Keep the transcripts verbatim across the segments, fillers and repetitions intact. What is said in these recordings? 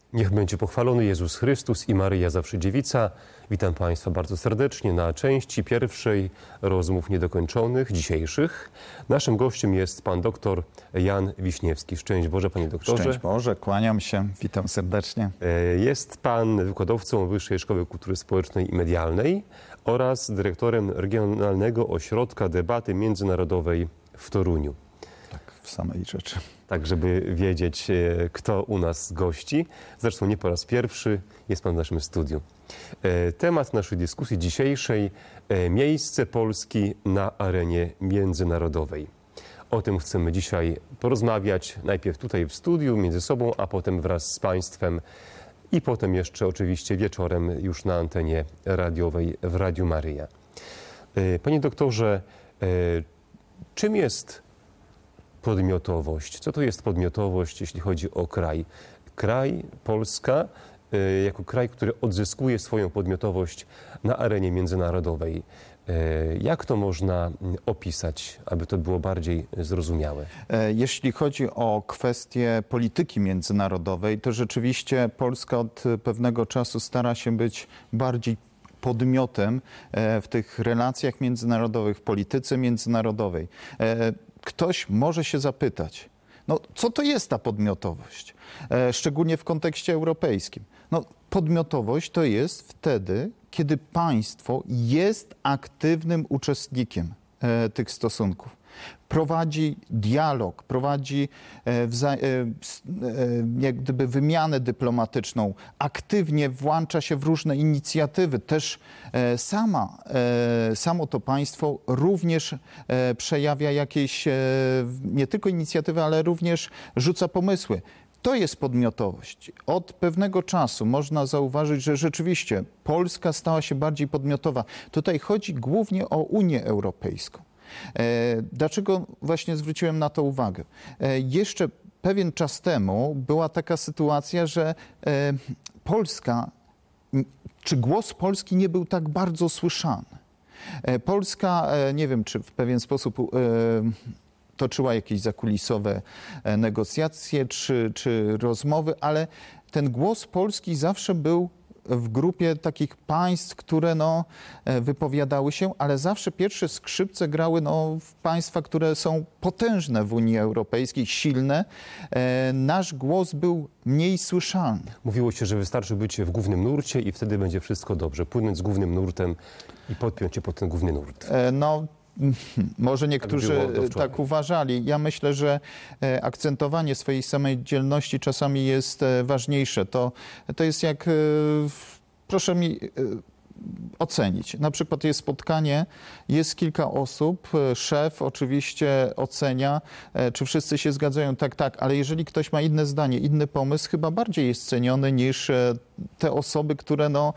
Niech będzie pochwalony Jezus Chrystus i Maryja Zawsze Dziewica. Witam Państwa bardzo serdecznie na części pierwszej rozmów niedokończonych, dzisiejszych. Naszym gościem jest pan doktor Jan Wiśniewski. Szczęść Boże, panie doktorze. Szczęść Boże, kłaniam się, witam serdecznie. Jest pan wykładowcą Wyższej Szkoły Kultury Społecznej i Medialnej oraz dyrektorem Regionalnego Ośrodka Debaty Międzynarodowej w Toruniu. Tak, w samej rzeczy. Tak, żeby wiedzieć, kto u nas gości. Zresztą nie po raz pierwszy jest pan w naszym studiu. Temat naszej dyskusji dzisiejszej: miejsce Polski na arenie międzynarodowej. O tym chcemy dzisiaj porozmawiać najpierw tutaj w studiu między sobą, a potem wraz z państwem i potem jeszcze oczywiście wieczorem już na antenie radiowej w Radiu Maryja. Panie doktorze, czym jest podmiotowość? Co to jest podmiotowość, jeśli chodzi o kraj? Kraj, Polska, jako kraj, który odzyskuje swoją podmiotowość na arenie międzynarodowej. Jak to można opisać, aby to było bardziej zrozumiałe? Jeśli chodzi o kwestię polityki międzynarodowej, to rzeczywiście Polska od pewnego czasu stara się być bardziej podmiotem w tych relacjach międzynarodowych, w polityce międzynarodowej. Ktoś może się zapytać, no co to jest ta podmiotowość, e, szczególnie w kontekście europejskim. No, podmiotowość to jest wtedy, kiedy państwo jest aktywnym uczestnikiem e, tych stosunków. Prowadzi dialog, prowadzi e, wza, e, e, jak gdyby wymianę dyplomatyczną, aktywnie włącza się w różne inicjatywy. Też e, sama, e, samo to państwo również e, przejawia jakieś e, nie tylko inicjatywy, ale również rzuca pomysły. To jest podmiotowość. Od pewnego czasu można zauważyć, że rzeczywiście Polska stała się bardziej podmiotowa. Tutaj chodzi głównie o Unię Europejską. Dlaczego właśnie zwróciłem na to uwagę? Jeszcze pewien czas temu była taka sytuacja, że Polska, czy głos Polski nie był tak bardzo słyszany. Polska, nie wiem, czy w pewien sposób toczyła jakieś zakulisowe negocjacje czy, czy rozmowy, ale ten głos Polski zawsze był w grupie takich państw, które no, wypowiadały się, ale zawsze pierwsze skrzypce grały no, w państwa, które są potężne w Unii Europejskiej, silne. E, nasz głos był mniej słyszalny. Mówiło się, że wystarczy być w głównym nurcie i wtedy będzie wszystko dobrze. Płynąć z głównym nurtem i podpiąć się pod ten główny nurt. E, no, Może niektórzy tak, tak uważali. Ja myślę, że akcentowanie swojej samodzielności czasami jest ważniejsze. To, to jest jak, proszę mi ocenić. Na przykład jest spotkanie, jest kilka osób, szef oczywiście ocenia, czy wszyscy się zgadzają, tak, tak, ale jeżeli ktoś ma inne zdanie, inny pomysł, chyba bardziej jest ceniony niż te osoby, które no,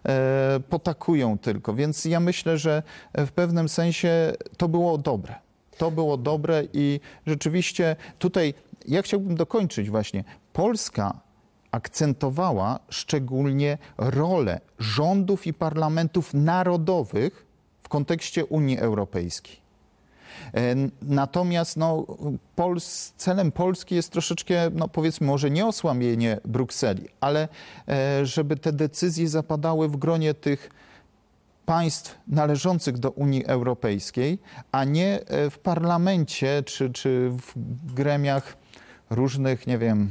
potakują tylko. Więc ja myślę, że w pewnym sensie to było dobre. To było dobre i rzeczywiście tutaj, ja chciałbym dokończyć właśnie, Polska akcentowała szczególnie rolę rządów i parlamentów narodowych w kontekście Unii Europejskiej. Natomiast no, Pols, celem Polski jest troszeczkę, no, powiedzmy, może nie osłabienie Brukseli, ale żeby te decyzje zapadały w gronie tych państw należących do Unii Europejskiej, a nie w parlamencie czy, czy w gremiach różnych, nie wiem,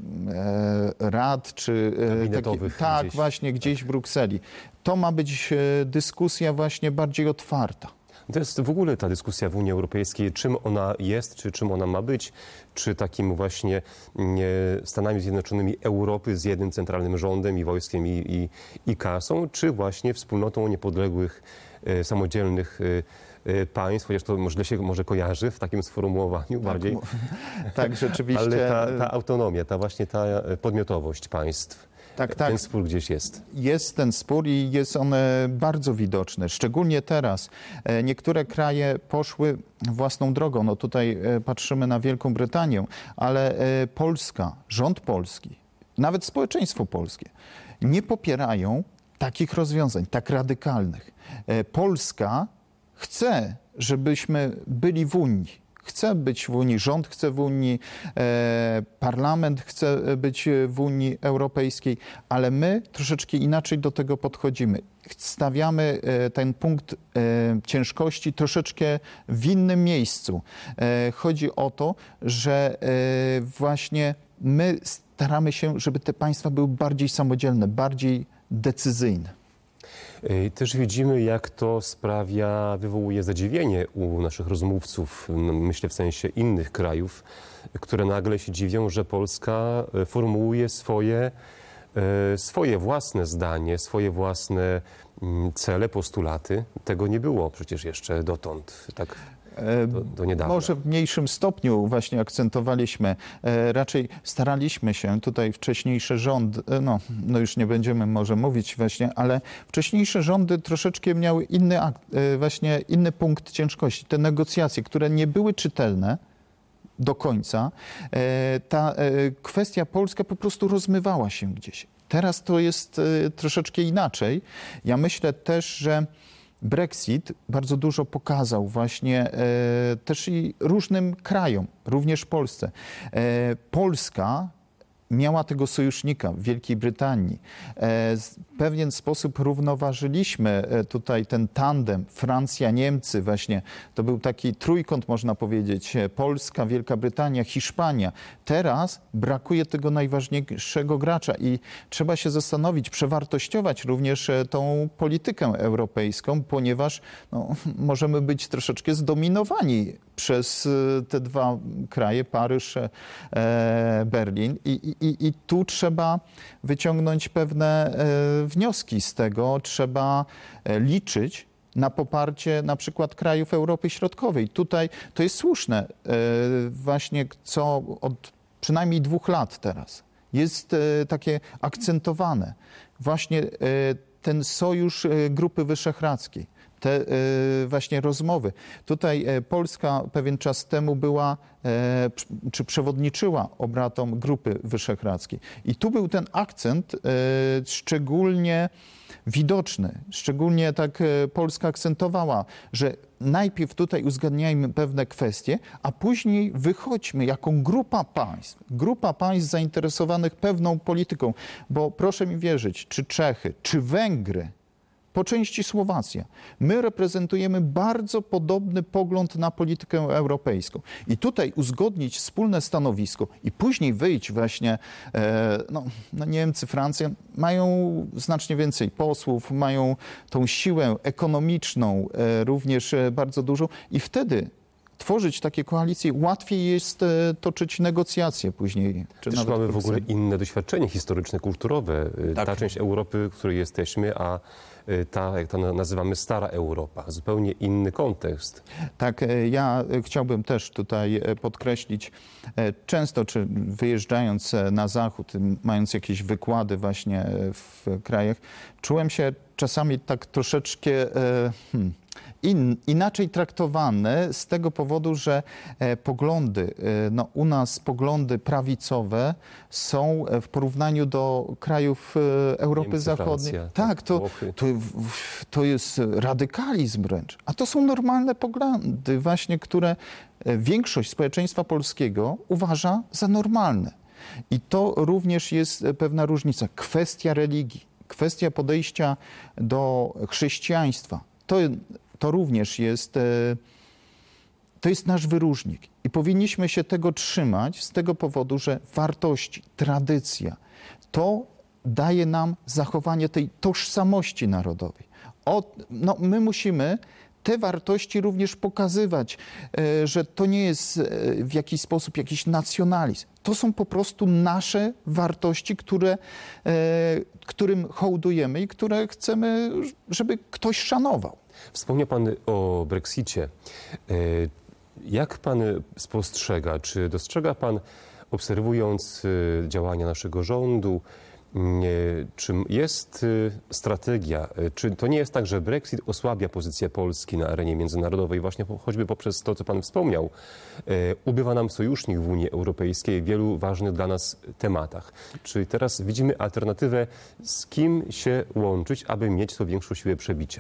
rad czy gabinetowych. Taki, tak, gdzieś. właśnie gdzieś tak. w Brukseli. To ma być dyskusja właśnie bardziej otwarta. To jest w ogóle ta dyskusja w Unii Europejskiej, czym ona jest, czy czym ona ma być, czy takim właśnie Stanami Zjednoczonymi Europy z jednym centralnym rządem i wojskiem i, i, i kasą, czy właśnie wspólnotą niepodległych, samodzielnych państw, chociaż to źle się może kojarzy w takim sformułowaniu tak, bardziej. Tak, rzeczywiście. Ale ta, ta autonomia, ta właśnie ta podmiotowość państw. Tak, tak. Ten spór gdzieś jest. Jest ten spór i jest on bardzo widoczny. Szczególnie teraz. Niektóre kraje poszły własną drogą. No tutaj patrzymy na Wielką Brytanię, ale Polska, rząd polski, nawet społeczeństwo polskie nie popierają takich rozwiązań, tak radykalnych. Polska chce, żebyśmy byli w Unii. chce być w Unii, rząd chce w Unii, e, parlament chce być w Unii Europejskiej, ale my troszeczkę inaczej do tego podchodzimy. Stawiamy e, ten punkt e, ciężkości troszeczkę w innym miejscu. E, chodzi o to, że e, właśnie my staramy się, żeby te państwa były bardziej samodzielne, bardziej decyzyjne. Też widzimy, jak to sprawia, wywołuje zadziwienie u naszych rozmówców, myślę w sensie innych krajów, które nagle się dziwią, że Polska formułuje swoje, swoje własne zdanie, swoje własne cele, postulaty. Tego nie było przecież jeszcze dotąd, tak? Do, do niedawna. Może w mniejszym stopniu właśnie akcentowaliśmy. E, raczej staraliśmy się, tutaj wcześniejsze rządy, no, no już nie będziemy może mówić właśnie, ale wcześniejsze rządy troszeczkę miały inny, akt, e, właśnie inny punkt ciężkości. Te negocjacje, które nie były czytelne do końca, e, ta e, kwestia polska po prostu rozmywała się gdzieś. Teraz to jest e, troszeczkę inaczej. Ja myślę też, że Brexit bardzo dużo pokazał właśnie e, też i różnym krajom, również Polsce. E, Polska miała tego sojusznika w Wielkiej Brytanii. E, w pewien sposób równoważyliśmy tutaj ten tandem Francja-Niemcy właśnie. To był taki trójkąt, można powiedzieć, Polska, Wielka Brytania, Hiszpania. Teraz brakuje tego najważniejszego gracza i trzeba się zastanowić, przewartościować również tą politykę europejską, ponieważ no, możemy być troszeczkę zdominowani przez te dwa kraje, Paryż, e, Berlin. I, i, I tu trzeba wyciągnąć pewne e, wnioski z tego. Trzeba e, liczyć na poparcie na przykład krajów Europy Środkowej. Tutaj to jest słuszne, e, właśnie co od przynajmniej dwóch lat teraz jest e, takie akcentowane. Właśnie e, ten sojusz e, Grupy Wyszehradzkiej. Te y, właśnie rozmowy. Tutaj y, Polska pewien czas temu była, y, czy przewodniczyła obradom Grupy Wyszehradzkiej. I tu był ten akcent y, szczególnie widoczny, szczególnie tak y, Polska akcentowała, że najpierw tutaj uzgadniajmy pewne kwestie, a później wychodźmy jako grupa państw, grupa państw zainteresowanych pewną polityką, bo proszę mi wierzyć, czy Czechy, czy Węgry, po części Słowacja. My reprezentujemy bardzo podobny pogląd na politykę europejską. I tutaj uzgodnić wspólne stanowisko i później wyjść właśnie, e, no, no Niemcy, Francja mają znacznie więcej posłów, mają tą siłę ekonomiczną e, również e, bardzo dużą i wtedy tworzyć takie koalicje, łatwiej jest e, toczyć negocjacje później. Czy Też nawet mamy w ogóle profesjonalne. inne doświadczenie historyczne, kulturowe. Tak. Ta część Europy, w której jesteśmy, a ta, jak to nazywamy, stara Europa. Zupełnie inny kontekst. Tak, e, ja chciałbym też tutaj e, podkreślić, e, często czy wyjeżdżając e, na zachód, m, mając jakieś wykłady właśnie e, w krajach, czułem się czasami tak troszeczkę e, hmm, in, inaczej traktowany z tego powodu, że e, poglądy, e, no u nas poglądy prawicowe są e, w porównaniu do krajów e, Europy Niemcy, Zachodniej. Francja, tak, to, Włochy. to, to jest radykalizm wręcz. A to są normalne poglądy właśnie, które e, większość społeczeństwa polskiego uważa za normalne. I to również jest e, pewna różnica. Kwestia religii, kwestia podejścia do chrześcijaństwa. To, to również jest, to jest nasz wyróżnik i powinniśmy się tego trzymać z tego powodu, że wartości, tradycja, to daje nam zachowanie tej tożsamości narodowej. O, no, my musimy te wartości również pokazywać, że to nie jest w jakiś sposób jakiś nacjonalizm. To są po prostu nasze wartości, które, którym hołdujemy i które chcemy, żeby ktoś szanował. Wspomniał Pan o Brexicie. Jak Pan spostrzega, czy dostrzega Pan, obserwując działania naszego rządu, czy jest strategia, czy to nie jest tak, że Brexit osłabia pozycję Polski na arenie międzynarodowej właśnie choćby poprzez to, co Pan wspomniał. Ubywa nam sojusznik w Unii Europejskiej w wielu ważnych dla nas tematach. Czy teraz widzimy alternatywę, z kim się łączyć, aby mieć tą większą siłę przebicia?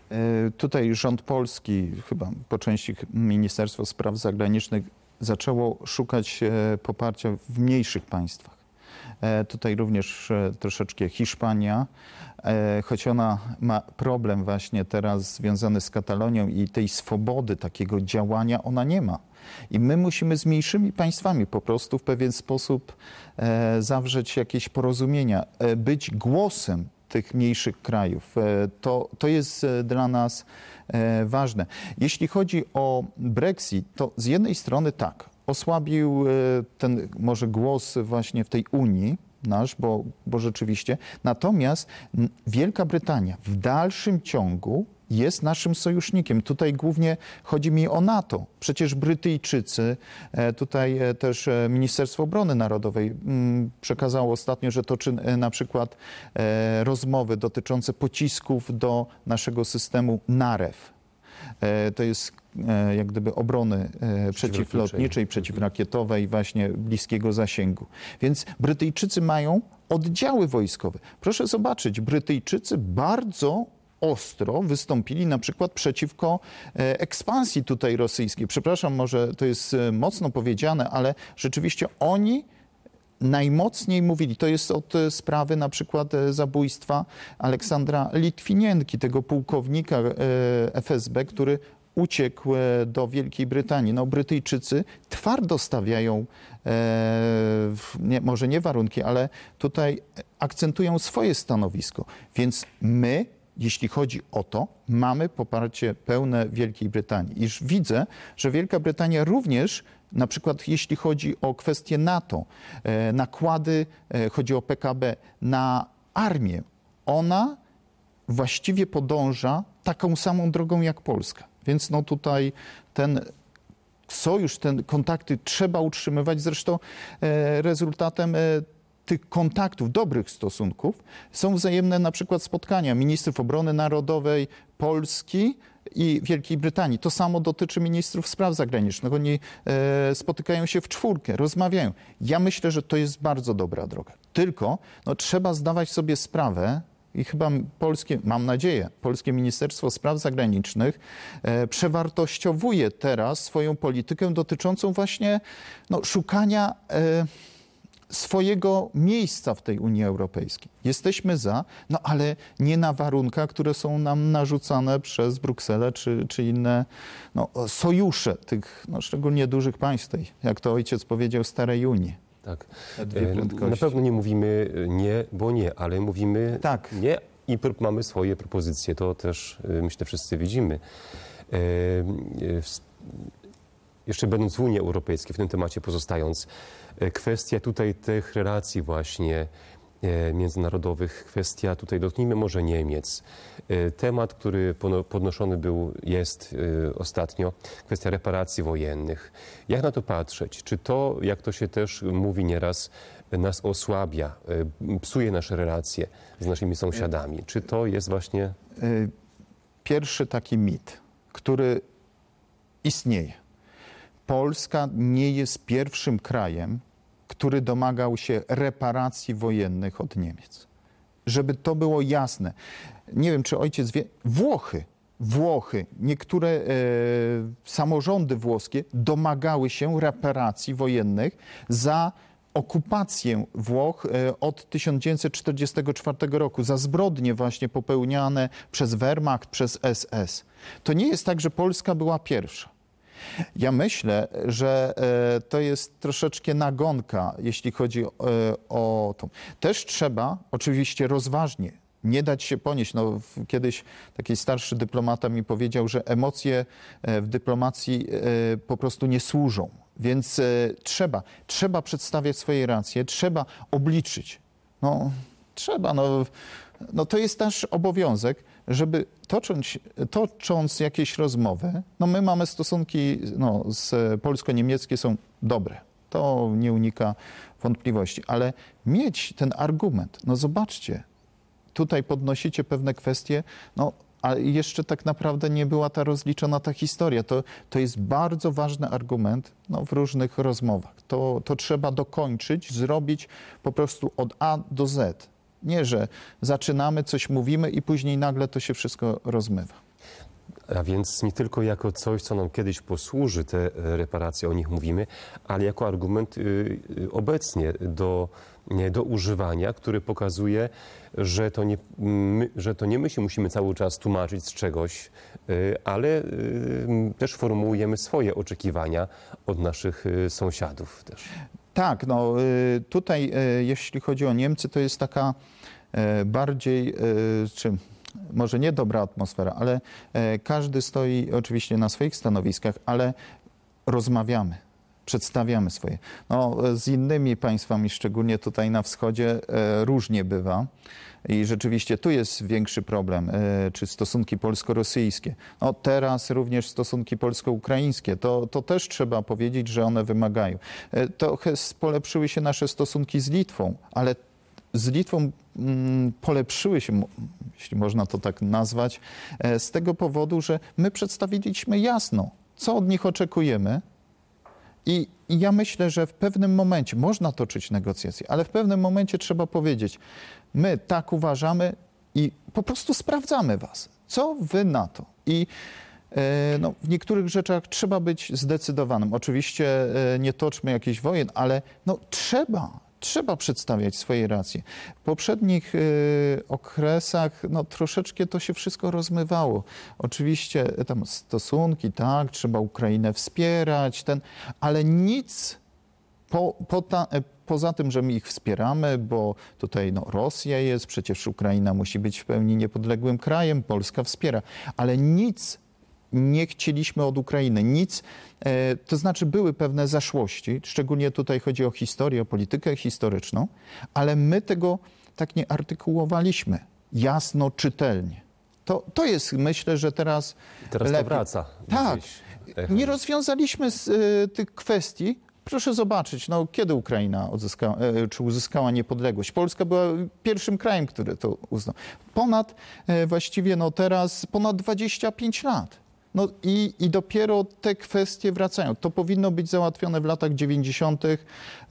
Tutaj rząd polski, chyba po części Ministerstwo Spraw Zagranicznych, zaczęło szukać poparcia w mniejszych państwach. Tutaj również troszeczkę Hiszpania, choć ona ma problem właśnie teraz związany z Katalonią i tej swobody takiego działania ona nie ma. I my musimy z mniejszymi państwami po prostu w pewien sposób zawrzeć jakieś porozumienia, być głosem tych mniejszych krajów. To, to jest dla nas ważne. Jeśli chodzi o Brexit, to z jednej strony tak, osłabił ten może głos właśnie w tej Unii nasz, bo, bo rzeczywiście. Natomiast Wielka Brytania w dalszym ciągu jest naszym sojusznikiem. Tutaj głównie chodzi mi o NATO. Przecież Brytyjczycy, tutaj też Ministerstwo Obrony Narodowej przekazało ostatnio, że toczy na przykład rozmowy dotyczące pocisków do naszego systemu NAREW. To jest jak gdyby obrony przeciwlotniczej, przeciwrakietowej, właśnie bliskiego zasięgu. Więc Brytyjczycy mają oddziały wojskowe. Proszę zobaczyć, Brytyjczycy bardzo ostro wystąpili na przykład przeciwko ekspansji tutaj rosyjskiej. Przepraszam, może to jest mocno powiedziane, ale rzeczywiście oni najmocniej mówili. To jest od sprawy na przykład zabójstwa Aleksandra Litwinienki, tego pułkownika F S B, który uciekł do Wielkiej Brytanii. No, Brytyjczycy twardo stawiają, e, nie, może nie warunki, ale tutaj akcentują swoje stanowisko. Więc my, jeśli chodzi o to, mamy poparcie pełne Wielkiej Brytanii. Iż widzę, że Wielka Brytania również, na przykład jeśli chodzi o kwestie NATO, e, nakłady, e, chodzi o P K B, na armię, ona właściwie podąża taką samą drogą jak Polska. Więc no tutaj ten sojusz, te kontakty trzeba utrzymywać. Zresztą e, rezultatem e, tych kontaktów, dobrych stosunków są wzajemne na przykład spotkania ministrów obrony narodowej Polski i Wielkiej Brytanii. To samo dotyczy ministrów spraw zagranicznych. Oni e, spotykają się w czwórkę, rozmawiają. Ja myślę, że to jest bardzo dobra droga. Tylko no, trzeba zdawać sobie sprawę, i chyba polskie, mam nadzieję, polskie Ministerstwo Spraw Zagranicznych e, przewartościowuje teraz swoją politykę dotyczącą właśnie no, szukania e, swojego miejsca w tej Unii Europejskiej. Jesteśmy za, no ale nie na warunkach, które są nam narzucane przez Brukselę czy, czy inne no, sojusze tych no, szczególnie dużych państw, tej, jak to ojciec powiedział, starej Unii. Tak. Na pewno nie mówimy nie, bo nie, ale mówimy tak. nie i mamy swoje propozycje. To też myślę wszyscy widzimy. Jeszcze będąc w Unii Europejskiej, w tym temacie pozostając, kwestia tutaj tych relacji właśnie międzynarodowych, kwestia tutaj dotknijmy może Niemiec. Temat, który podnoszony był, jest ostatnio, kwestia reparacji wojennych. Jak na to patrzeć? Czy to, jak to się też mówi nieraz, nas osłabia, psuje nasze relacje z naszymi sąsiadami? Czy to jest właśnie... Pierwszy taki mit, który istnieje. Polska nie jest pierwszym krajem, który domagał się reparacji wojennych od Niemiec. Żeby to było jasne. Nie wiem, czy ojciec wie, Włochy, Włochy, niektóre e, samorządy włoskie domagały się reparacji wojennych za okupację Włoch e, od tysiąc dziewięćset czterdziestego czwartego roku, za zbrodnie właśnie popełniane przez Wehrmacht, przez S S. To nie jest tak, że Polska była pierwsza. Ja myślę, że e, to jest troszeczkę nagonka, jeśli chodzi o, o to. Też trzeba oczywiście rozważnie, nie dać się ponieść. No, kiedyś taki starszy dyplomata mi powiedział, że emocje w dyplomacji e, po prostu nie służą. Więc e, trzeba, trzeba przedstawiać swoje racje, trzeba obliczyć. No, trzeba, no, no to jest nasz obowiązek, żeby tocząc, tocząc jakieś rozmowy, no my mamy stosunki no, z polsko-niemieckie są dobre. To nie unika wątpliwości, ale mieć ten argument, no zobaczcie, tutaj podnosicie pewne kwestie, no a jeszcze tak naprawdę nie była ta rozliczona ta historia. To, to jest bardzo ważny argument no, w różnych rozmowach. To, to trzeba dokończyć, zrobić po prostu od A do Z. Nie, że zaczynamy, coś mówimy i później nagle to się wszystko rozmywa. A więc nie tylko jako coś, co nam kiedyś posłuży, te reparacje, o nich mówimy, ale jako argument y, y, obecnie do, nie, do używania, który pokazuje, że to, nie, my, że to nie my się musimy cały czas tłumaczyć z czegoś, y, ale y, też formułujemy swoje oczekiwania od naszych y, sąsiadów też. Tak, no y, tutaj y, jeśli chodzi o Niemcy, to jest taka y, bardziej, y, czy może nie dobra atmosfera, ale y, każdy stoi oczywiście na swoich stanowiskach, ale rozmawiamy, przedstawiamy swoje. No, z innymi państwami, szczególnie tutaj na wschodzie, y, różnie bywa. I rzeczywiście tu jest większy problem, czy stosunki polsko-rosyjskie. No teraz również stosunki polsko-ukraińskie. To, to też trzeba powiedzieć, że one wymagają. Trochę polepszyły się nasze stosunki z Litwą, ale z Litwą mm, polepszyły się, jeśli można to tak nazwać, z tego powodu, że my przedstawiliśmy jasno, co od nich oczekujemy. I, I ja myślę, że w pewnym momencie można toczyć negocjacje, ale w pewnym momencie trzeba powiedzieć, my tak uważamy i po prostu sprawdzamy was. Co wy na to? I e, no, w niektórych rzeczach trzeba być zdecydowanym. Oczywiście e, nie toczmy jakichś wojen, ale no, trzeba. Trzeba przedstawiać swoje racje. W poprzednich y, okresach no, troszeczkę to się wszystko rozmywało. Oczywiście tam stosunki, tak, trzeba Ukrainę wspierać, ten, ale nic po, po ta, poza tym, że my ich wspieramy, bo tutaj no, Rosja jest, przecież Ukraina musi być w pełni niepodległym krajem, Polska wspiera, ale nic nie chcieliśmy od Ukrainy, nic, e, to znaczy były pewne zaszłości, szczególnie tutaj chodzi o historię, o politykę historyczną, ale my tego tak nie artykułowaliśmy jasno, czytelnie. To, to jest, myślę, że teraz Teraz lepiej. to wraca. Tak, Gdzieś. nie rozwiązaliśmy z, e, tych kwestii. Proszę zobaczyć, no, kiedy Ukraina odzyskała, e, czy uzyskała niepodległość. Polska była pierwszym krajem, który to uznał. Ponad, e, właściwie no teraz ponad dwadzieścia pięć lat. No i, i dopiero te kwestie wracają. To powinno być załatwione w latach dziewięćdziesiątych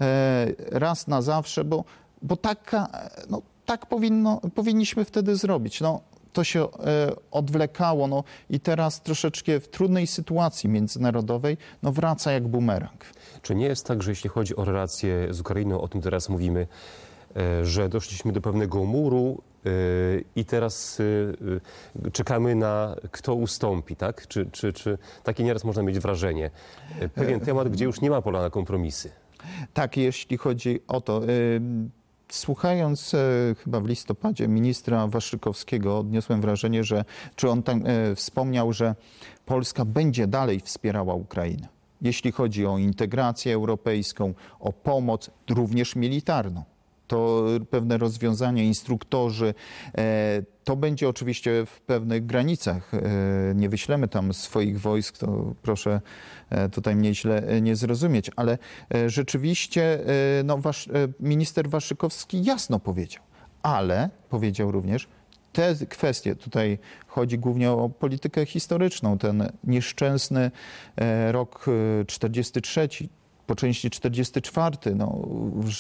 e, raz na zawsze, bo, bo taka, no, tak powinno, powinniśmy wtedy zrobić. No, to się e, odwlekało no, i teraz troszeczkę w trudnej sytuacji międzynarodowej no, wraca jak bumerang. Czy nie jest tak, że jeśli chodzi o relacje z Ukrainą, o tym teraz mówimy, e, że doszliśmy do pewnego muru e, i teraz e, czekamy na kto ustąpi, tak? Czy, czy, czy takie nieraz można mieć wrażenie? E, pewien temat, gdzie już nie ma pola na kompromisy. Tak, jeśli chodzi o to. Y, Słuchając e, chyba w listopadzie ministra Waszczykowskiego, odniosłem wrażenie, że czy on tam e, wspomniał, że Polska będzie dalej wspierała Ukrainę, jeśli chodzi o integrację europejską, o pomoc, również militarną. To pewne rozwiązania, instruktorzy, e, to będzie oczywiście w pewnych granicach. E, nie wyślemy tam swoich wojsk, to proszę e, tutaj mnie źle nie zrozumieć, ale e, rzeczywiście e, no, wasz, e, minister Waszczykowski jasno powiedział, ale powiedział również, te kwestie, tutaj chodzi głównie o politykę historyczną, ten nieszczęsny e, rok czterdziesty trzeci, po części czterdziesty czwarty, no,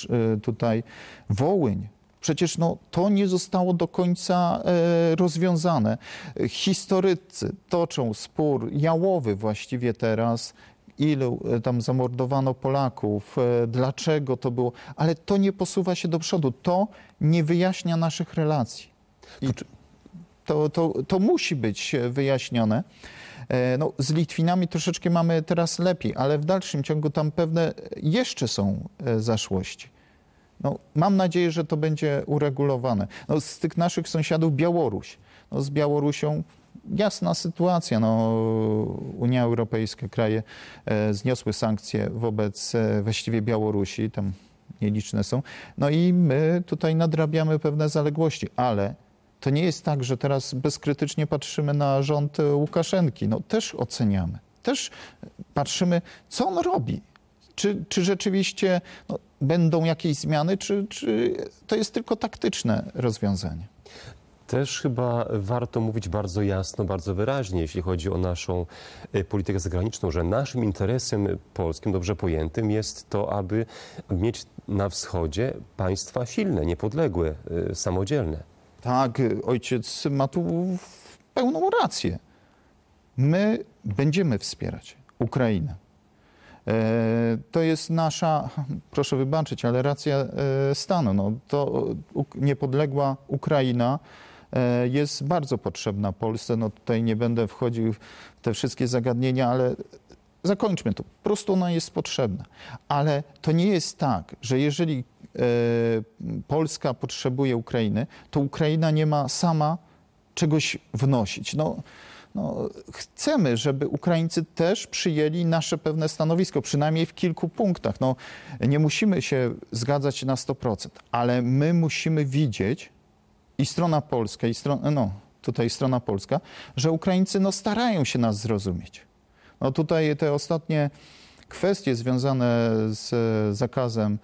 tutaj Wołyń. Przecież no, to nie zostało do końca e, rozwiązane. Historycy toczą spór jałowy właściwie teraz, ilu tam zamordowano Polaków, e, dlaczego to było, ale to nie posuwa się do przodu, to nie wyjaśnia naszych relacji. I to, to, to musi być wyjaśnione. No, z Litwinami troszeczkę mamy teraz lepiej, ale w dalszym ciągu tam pewne jeszcze są zaszłości. No, mam nadzieję, że to będzie uregulowane. No, z tych naszych sąsiadów Białoruś. No, z Białorusią jasna sytuacja. No, Unia Europejska, kraje e, zniosły sankcje wobec e, właściwie Białorusi, tam nieliczne są. No i my tutaj nadrabiamy pewne zaległości, ale to nie jest tak, że teraz bezkrytycznie patrzymy na rząd Łukaszenki. No też oceniamy. Też patrzymy, co on robi. Czy, czy rzeczywiście no, będą jakieś zmiany, czy, czy to jest tylko taktyczne rozwiązanie? Też chyba warto mówić bardzo jasno, bardzo wyraźnie, jeśli chodzi o naszą politykę zagraniczną, że naszym interesem polskim, dobrze pojętym, jest to, aby mieć na wschodzie państwa silne, niepodległe, samodzielne. Tak, ojciec ma tu pełną rację. My będziemy wspierać Ukrainę. To jest nasza, proszę wybaczyć, ale racja stanu. No, to niepodległa Ukraina jest bardzo potrzebna Polsce. No, tutaj nie będę wchodził w te wszystkie zagadnienia, ale zakończmy to. Po prostu ona jest potrzebna. Ale to nie jest tak, że jeżeli Polska potrzebuje Ukrainy, to Ukraina nie ma sama czegoś wnosić. No, No, chcemy, żeby Ukraińcy też przyjęli nasze pewne stanowisko, przynajmniej w kilku punktach. No, nie musimy się zgadzać na sto procent, ale my musimy widzieć, i strona polska, i strona, no, tutaj strona polska, że Ukraińcy no, starają się nas zrozumieć. No, tutaj te ostatnie kwestie związane z zakazem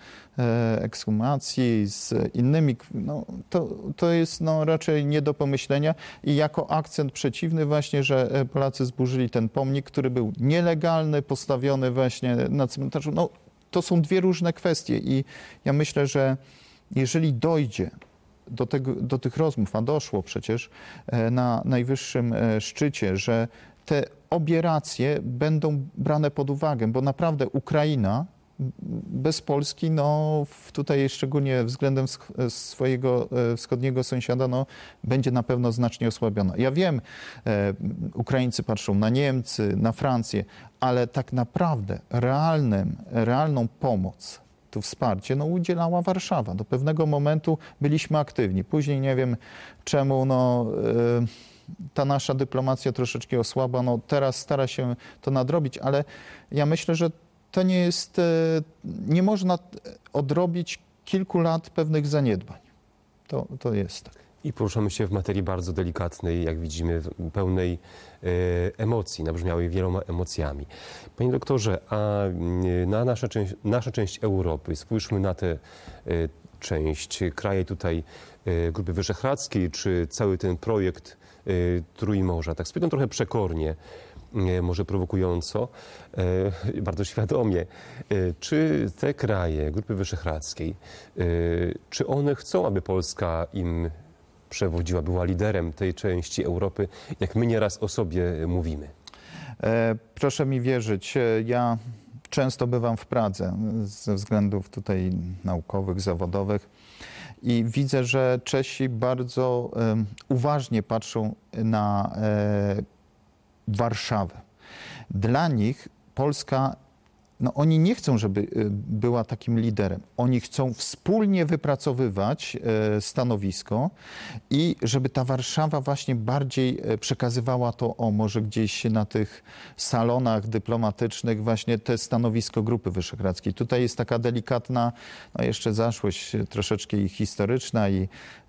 ekshumacji, z innymi, no, to, to jest no, raczej nie do pomyślenia i jako akcent przeciwny właśnie, że Polacy zburzyli ten pomnik, który był nielegalny, postawiony właśnie na cmentarzu. No, to są dwie różne kwestie i ja myślę, że jeżeli dojdzie do, tego, do tych rozmów, a doszło przecież na najwyższym szczycie, że te obie racje będą brane pod uwagę, bo naprawdę Ukraina bez Polski, no tutaj szczególnie względem swojego wschodniego sąsiada, no będzie na pewno znacznie osłabiona. Ja wiem, e, Ukraińcy patrzą na Niemcy, na Francję, ale tak naprawdę realnym, realną pomoc, tu wsparcie, no udzielała Warszawa. Do pewnego momentu byliśmy aktywni. Później nie wiem czemu, no... E, ta nasza dyplomacja troszeczkę osłabła. No teraz stara się to nadrobić, ale ja myślę, że to nie jest, nie można odrobić kilku lat pewnych zaniedbań. To, to jest tak. I poruszamy się w materii bardzo delikatnej, jak widzimy, pełnej e, emocji, nabrzmiałej wieloma emocjami. Panie doktorze, a na nasza część, nasza część Europy, spójrzmy na tę e, część, kraje tutaj e, Grupy Wyszehradzkiej, czy cały ten projekt e, Trójmorza, tak spytam trochę przekornie, e, może prowokująco, e, bardzo świadomie, e, czy te kraje Grupy Wyszehradzkiej, e, czy one chcą, aby Polska im przewodziła, była liderem tej części Europy, jak my nieraz o sobie mówimy? E, proszę mi wierzyć, ja często bywam w Pradze ze względów tutaj naukowych, zawodowych i widzę, że Czesi bardzo e, uważnie patrzą na e, Warszawę. Dla nich Polska, no oni nie chcą, żeby była takim liderem. Oni chcą wspólnie wypracowywać stanowisko i żeby ta Warszawa właśnie bardziej przekazywała to, o może gdzieś na tych salonach dyplomatycznych właśnie te stanowisko Grupy Wyszehradzkiej. Tutaj jest taka delikatna, no jeszcze zaszłość troszeczkę i historyczna i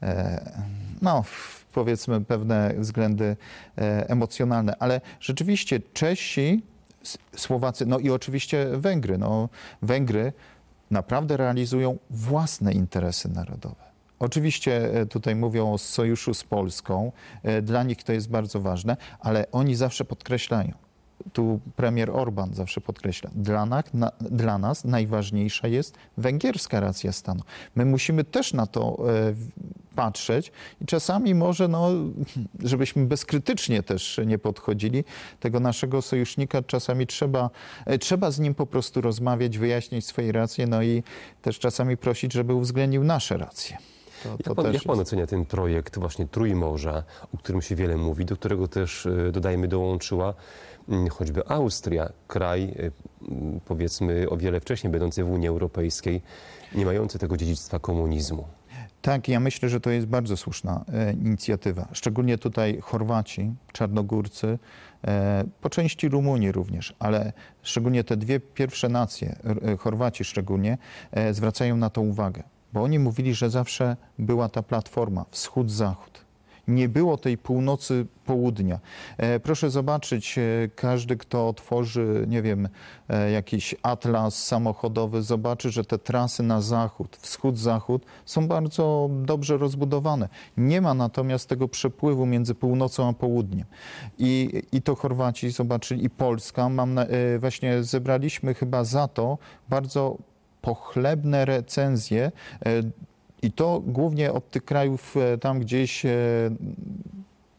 no powiedzmy pewne względy emocjonalne, ale rzeczywiście Czesi, Słowacy, no i oczywiście Węgry. No, Węgry naprawdę realizują własne interesy narodowe. Oczywiście tutaj mówią o sojuszu z Polską, dla nich to jest bardzo ważne, ale oni zawsze podkreślają, tu premier Orban zawsze podkreśla, dla nas, na, dla nas najważniejsza jest węgierska racja stanu. My musimy też na to e, patrzeć i czasami może, no, żebyśmy bezkrytycznie też nie podchodzili, tego naszego sojusznika czasami trzeba, e, trzeba z nim po prostu rozmawiać, wyjaśnić swoje racje, no i też czasami prosić, żeby uwzględnił nasze racje. To, jak, to pan, też jak pan jest. ocenia ten projekt właśnie Trójmorza, o którym się wiele mówi, do którego też, e, dodajmy, dołączyła choćby Austria, kraj powiedzmy o wiele wcześniej będący w Unii Europejskiej, nie mający tego dziedzictwa komunizmu? Tak, ja myślę, że to jest bardzo słuszna e, inicjatywa. Szczególnie tutaj Chorwaci, Czarnogórcy, e, po części Rumuni również, ale szczególnie te dwie pierwsze nacje, e, Chorwaci szczególnie, e, zwracają na to uwagę. Bo oni mówili, że zawsze była ta platforma wschód-zachód. Nie było tej północy, południa. E, proszę zobaczyć, e, każdy, kto otworzy, nie wiem, e, jakiś atlas samochodowy, zobaczy, że te trasy na zachód, wschód-zachód są bardzo dobrze rozbudowane. Nie ma natomiast tego przepływu między północą a południem. I, i to Chorwaci zobaczyli, i Polska. Mam na, e, właśnie zebraliśmy chyba za to bardzo pochlebne recenzje, e, i to głównie od tych krajów tam gdzieś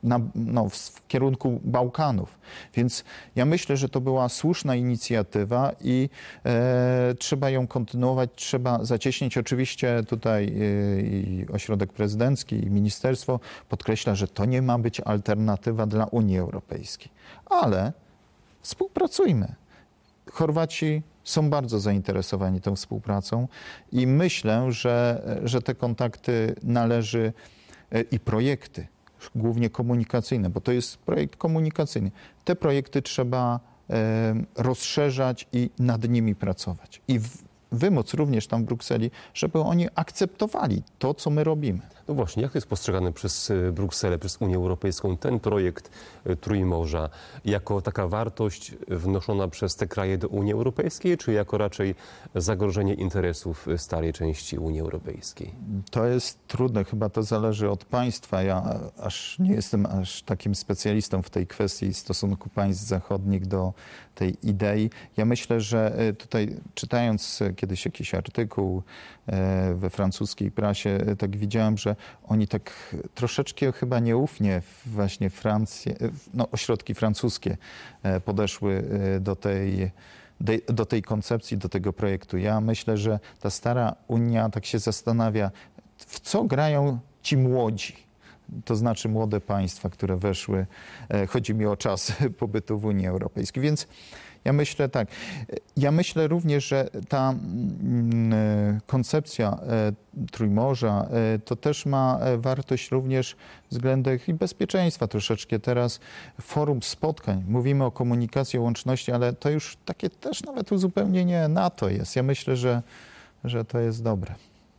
na, no, w, w kierunku Bałkanów. Więc ja myślę, że to była słuszna inicjatywa i e, trzeba ją kontynuować, trzeba zacieśnić. Oczywiście tutaj e, i ośrodek prezydencki, i ministerstwo podkreśla, że to nie ma być alternatywa dla Unii Europejskiej. Ale współpracujmy. Chorwaci są bardzo zainteresowani tą współpracą i myślę, że, że te kontakty należy i projekty, głównie komunikacyjne, bo to jest projekt komunikacyjny. Te projekty trzeba e, rozszerzać i nad nimi pracować. I w, wymóc również tam w Brukseli, żeby oni akceptowali to, co my robimy. No właśnie, jak to jest postrzegane przez Brukselę, przez Unię Europejską, ten projekt Trójmorza, jako taka wartość wnoszona przez te kraje do Unii Europejskiej, czy jako raczej zagrożenie interesów starej części Unii Europejskiej? To jest trudne, chyba to zależy od państwa. Ja aż nie jestem aż takim specjalistą w tej kwestii stosunku państw zachodnich do tej idei. Ja myślę, że tutaj czytając kiedyś jakiś artykuł we francuskiej prasie, tak widziałem, że oni tak troszeczkę chyba nieufnie właśnie Francję, no ośrodki francuskie podeszły do tej, do tej koncepcji, do tego projektu. Ja myślę, że ta stara Unia tak się zastanawia, w co grają ci młodzi. To znaczy młode państwa, które weszły, chodzi mi o czas pobytu w Unii Europejskiej. Więc ja myślę tak, ja myślę również, że ta koncepcja Trójmorza to też ma wartość również względem i bezpieczeństwa troszeczkę. Teraz forum spotkań, mówimy o komunikacji, o łączności, ale to już takie też nawet uzupełnienie NATO jest. Ja myślę, że, że to jest dobre.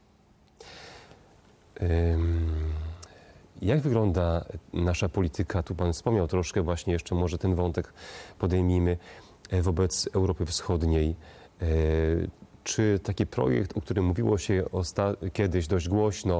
Um... Jak wygląda nasza polityka? Tu pan wspomniał troszkę właśnie, jeszcze może ten wątek podejmijmy, wobec Europy Wschodniej. Czy taki projekt, o którym mówiło się kiedyś dość głośno,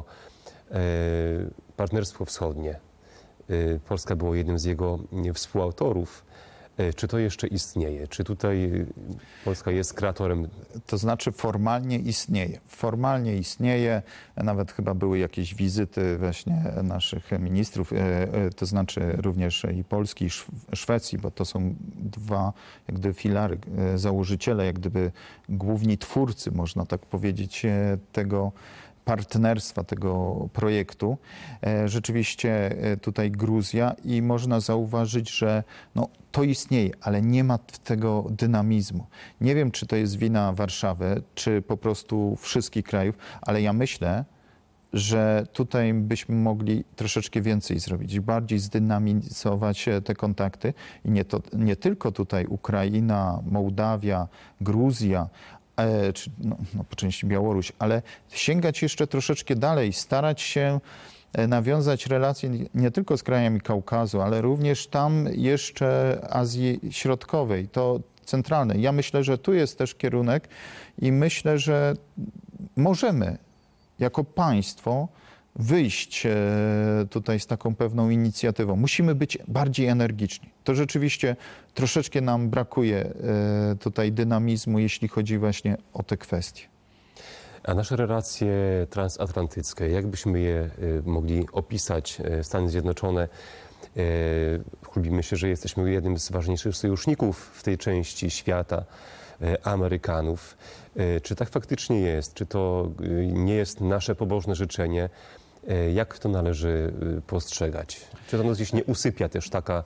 Partnerstwo Wschodnie, Polska była jednym z jego współautorów, czy to jeszcze istnieje? Czy tutaj Polska jest kreatorem? To znaczy formalnie istnieje. Formalnie istnieje. Nawet chyba były jakieś wizyty właśnie naszych ministrów, to znaczy również i Polski, i Szwecji, bo to są dwa jak gdyby filary, założyciele, jak gdyby główni twórcy, można tak powiedzieć, tego partnerstwa, tego projektu. Rzeczywiście tutaj Gruzja i można zauważyć, że no, to istnieje, ale nie ma tego dynamizmu. Nie wiem, czy to jest wina Warszawy, czy po prostu wszystkich krajów, ale ja myślę, że tutaj byśmy mogli troszeczkę więcej zrobić, bardziej zdynamizować te kontakty i nie, to, nie tylko tutaj Ukraina, Mołdawia, Gruzja, czy no, no, po części Białoruś, ale sięgać jeszcze troszeczkę dalej, starać się nawiązać relacje nie tylko z krajami Kaukazu, ale również tam jeszcze Azji Środkowej, to centralnej. Ja myślę, że tu jest też kierunek i myślę, że możemy jako państwo wyjść tutaj z taką pewną inicjatywą. Musimy być bardziej energiczni. To rzeczywiście troszeczkę nam brakuje tutaj dynamizmu, jeśli chodzi właśnie o te kwestie. A nasze relacje transatlantyckie, jak byśmy je mogli opisać? Stany Zjednoczone, chlubimy się, że jesteśmy jednym z ważniejszych sojuszników w tej części świata, Amerykanów. Czy tak faktycznie jest? Czy to nie jest nasze pobożne życzenie? Jak to należy postrzegać? Czy to nas gdzieś nie usypia też taka...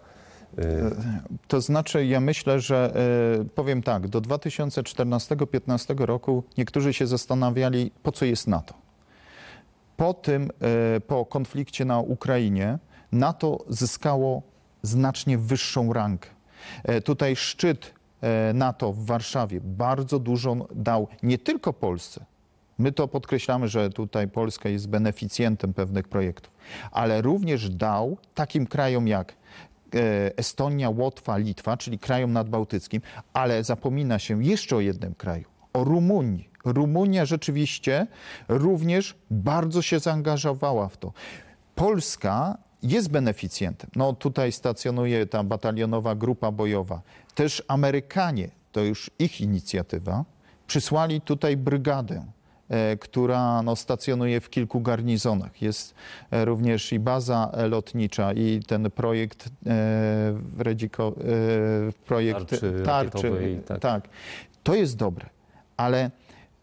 To znaczy, ja myślę, że powiem tak, do dwa tysiące czternastego do dwa tysiące piętnastego roku niektórzy się zastanawiali, po co jest NATO. Po tym, po konflikcie na Ukrainie, NATO zyskało znacznie wyższą rangę. Tutaj szczyt NATO w Warszawie bardzo dużo dał nie tylko Polsce. My to podkreślamy, że tutaj Polska jest beneficjentem pewnych projektów, ale również dał takim krajom jak Estonia, Łotwa, Litwa, czyli krajom nadbałtyckim, ale zapomina się jeszcze o jednym kraju, o Rumunii. Rumunia rzeczywiście również bardzo się zaangażowała w to. Polska jest beneficjentem. No tutaj stacjonuje ta batalionowa grupa bojowa. Też Amerykanie, to już ich inicjatywa, przysłali tutaj brygadę która no, stacjonuje w kilku garnizonach. Jest również i baza lotnicza i ten projekt, e, Redziko, e, projekt tarczy, tarczy tak. tak, to jest dobre, ale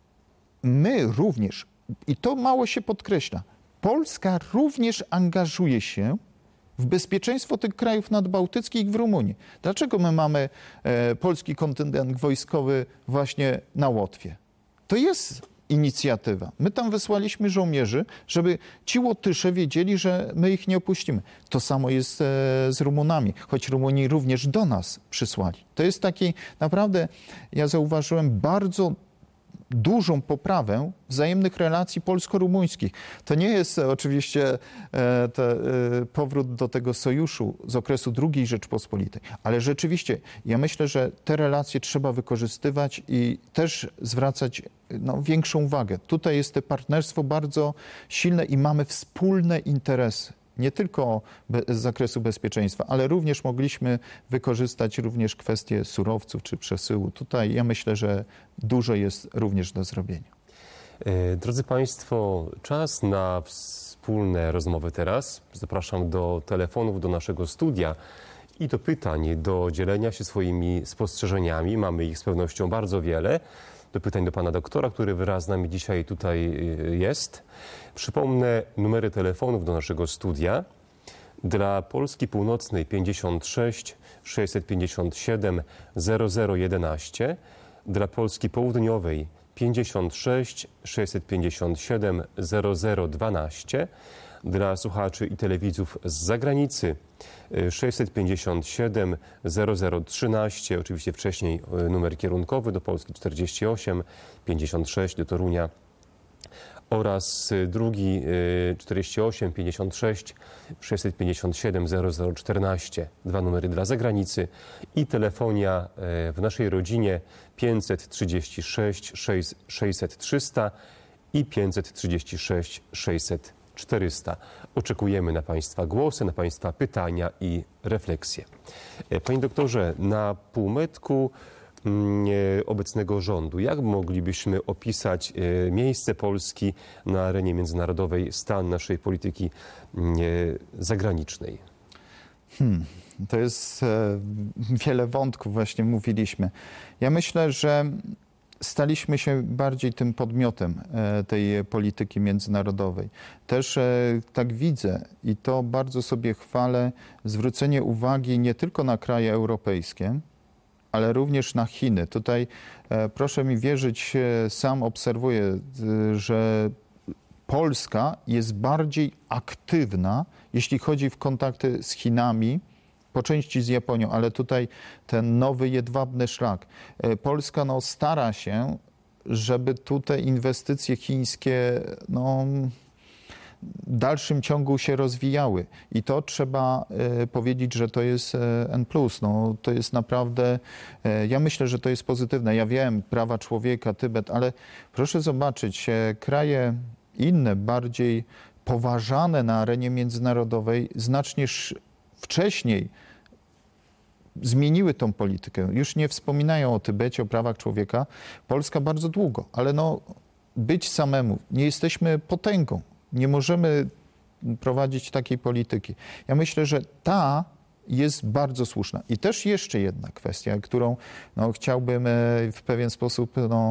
my również, i to mało się podkreśla, Polska również angażuje się w bezpieczeństwo tych krajów nadbałtyckich i w Rumunii. Dlaczego my mamy e, polski kontyngent wojskowy właśnie na Łotwie? To jest inicjatywa. My tam wysłaliśmy żołnierzy, żeby ci Łotysze wiedzieli, że my ich nie opuścimy. To samo jest e, z Rumunami, choć Rumuni również do nas przysłali. To jest taki naprawdę, ja zauważyłem, bardzo dużą poprawę wzajemnych relacji polsko-rumuńskich. To nie jest oczywiście e, te, e, powrót do tego sojuszu z okresu drugiej Rzeczpospolitej, ale rzeczywiście ja myślę, że te relacje trzeba wykorzystywać i też zwracać no, większą uwagę. Tutaj jest to partnerstwo bardzo silne i mamy wspólne interesy. Nie tylko z zakresu bezpieczeństwa, ale również mogliśmy wykorzystać również kwestie surowców czy przesyłu. Tutaj ja myślę, że dużo jest również do zrobienia. Drodzy Państwo, czas na wspólne rozmowy teraz. Zapraszam do telefonów, do naszego studia i do pytań, do dzielenia się swoimi spostrzeżeniami. Mamy ich z pewnością bardzo wiele. Do pytań do pana doktora, który wraz z nami dzisiaj tutaj jest. Przypomnę numery telefonów do naszego studia. Dla Polski Północnej pięćdziesiąt sześć sześćset pięćdziesiąt siedem zero zero jedenaście. Dla Polski Południowej pięćdziesiąt sześć sześćset pięćdziesiąt siedem zero zero dwanaście. Dla słuchaczy i telewidzów z zagranicy sześćset pięćdziesiąt siedem zero zero trzynaście, oczywiście wcześniej numer kierunkowy do Polski czterdzieści osiem pięćdziesiąt sześć do Torunia oraz drugi czterdzieści osiem pięćdziesiąt sześć sześćset pięćdziesiąt siedem zero zero czternaście, dwa numery dla zagranicy i telefonia w naszej rodzinie pięćset trzydzieści sześć sześćset trzysta i pięćset trzydzieści sześć sześćset czterysta. Oczekujemy na Państwa głosy, na Państwa pytania i refleksje. Panie doktorze, na półmetku obecnego rządu, jak moglibyśmy opisać miejsce Polski na arenie międzynarodowej, stan naszej polityki zagranicznej? Hmm, to jest e, wiele wątków, właśnie mówiliśmy. Ja myślę, że staliśmy się bardziej tym podmiotem e, tej polityki międzynarodowej. Też e, tak widzę i to bardzo sobie chwalę, zwrócenie uwagi nie tylko na kraje europejskie, ale również na Chiny. Tutaj e, proszę mi wierzyć, e, sam obserwuję, e, że Polska jest bardziej aktywna, jeśli chodzi w kontakty z Chinami, po części z Japonią, ale tutaj ten nowy jedwabny szlak. E, Polska no, stara się, żeby tutaj inwestycje chińskie no, w dalszym ciągu się rozwijały. I to trzeba e, powiedzieć, że to jest e, N plus. No, to jest naprawdę, e, ja myślę, że to jest pozytywne. Ja wiem, prawa człowieka, Tybet, ale proszę zobaczyć, e, kraje inne, bardziej poważane na arenie międzynarodowej, znacznie wcześniej zmieniły tą politykę. Już nie wspominają o Tybecie, o prawach człowieka. Polska bardzo długo, ale no, być samemu. Nie jesteśmy potęgą. Nie możemy prowadzić takiej polityki. Ja myślę, że ta jest bardzo słuszna. I też jeszcze jedna kwestia, którą no, chciałbym w pewien sposób no,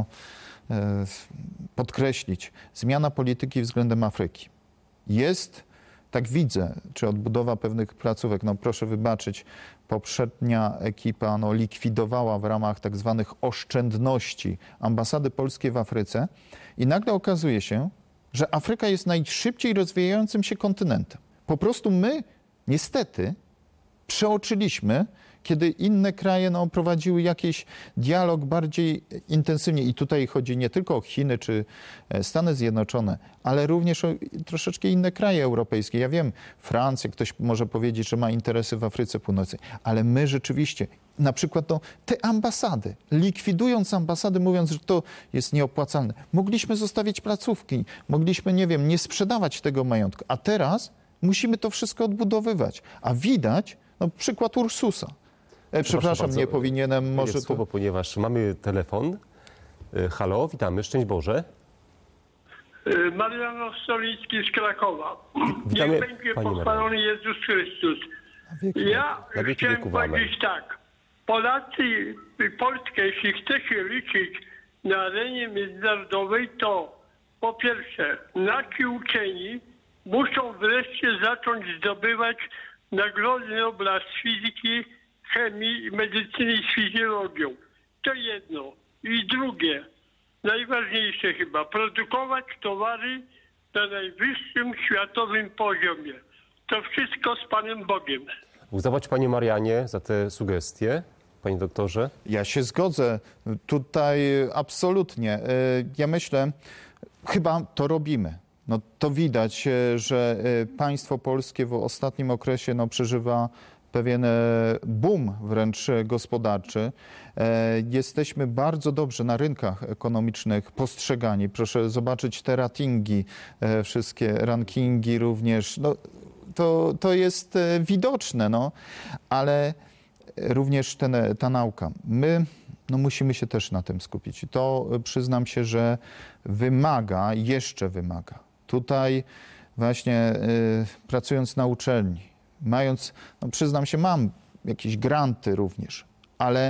podkreślić. Zmiana polityki względem Afryki. Jest, tak widzę, czy odbudowa pewnych placówek, no proszę wybaczyć, poprzednia ekipa no, likwidowała w ramach tak zwanych oszczędności ambasady polskie w Afryce i nagle okazuje się, że Afryka jest najszybciej rozwijającym się kontynentem. Po prostu my, niestety, przeoczyliśmy, kiedy inne kraje no, prowadziły jakiś dialog bardziej intensywnie. I tutaj chodzi nie tylko o Chiny czy Stany Zjednoczone, ale również o troszeczkę inne kraje europejskie. Ja wiem, Francja, ktoś może powiedzieć, że ma interesy w Afryce Północnej, ale my rzeczywiście, na przykład no, te ambasady, likwidując ambasady, mówiąc, że to jest nieopłacalne, mogliśmy zostawić placówki, mogliśmy, nie wiem, nie sprzedawać tego majątku, a teraz musimy to wszystko odbudowywać. A widać, no, przykład Ursusa. E, przepraszam, bardzo, nie powinienem może... Słowo, to... ponieważ mamy telefon. Halo, witamy, szczęść Boże. Marian Stolicki z Krakowa. Witamy, Niech będzie panie pochwalony Jezus Chrystus. Ja Na wieki chciałem wieków, amen. powiedzieć tak. Polacy, Polska, jeśli chce się liczyć na arenie międzynarodowej, to po pierwsze, nasi uczeni muszą wreszcie zacząć zdobywać nagrody Nobla z fizyki, chemii, medycyny i z fizjologią. To jedno. I drugie, najważniejsze chyba, produkować towary na najwyższym światowym poziomie. To wszystko z Panem Bogiem. Uznawać, panie Marianie, za te sugestie, panie doktorze? Ja się zgodzę. Tutaj absolutnie. Ja myślę, chyba to robimy. No, to widać, że państwo polskie w ostatnim okresie no, przeżywa pewien boom wręcz gospodarczy. Jesteśmy bardzo dobrze na rynkach ekonomicznych postrzegani. Proszę zobaczyć te ratingi, wszystkie rankingi również. No, to, to jest widoczne, no, ale również ten, ta nauka. My no, musimy się też na tym skupić. To przyznam się, że wymaga, jeszcze wymaga. Tutaj właśnie y, pracując na uczelni, mając, no przyznam się, mam jakieś granty również, ale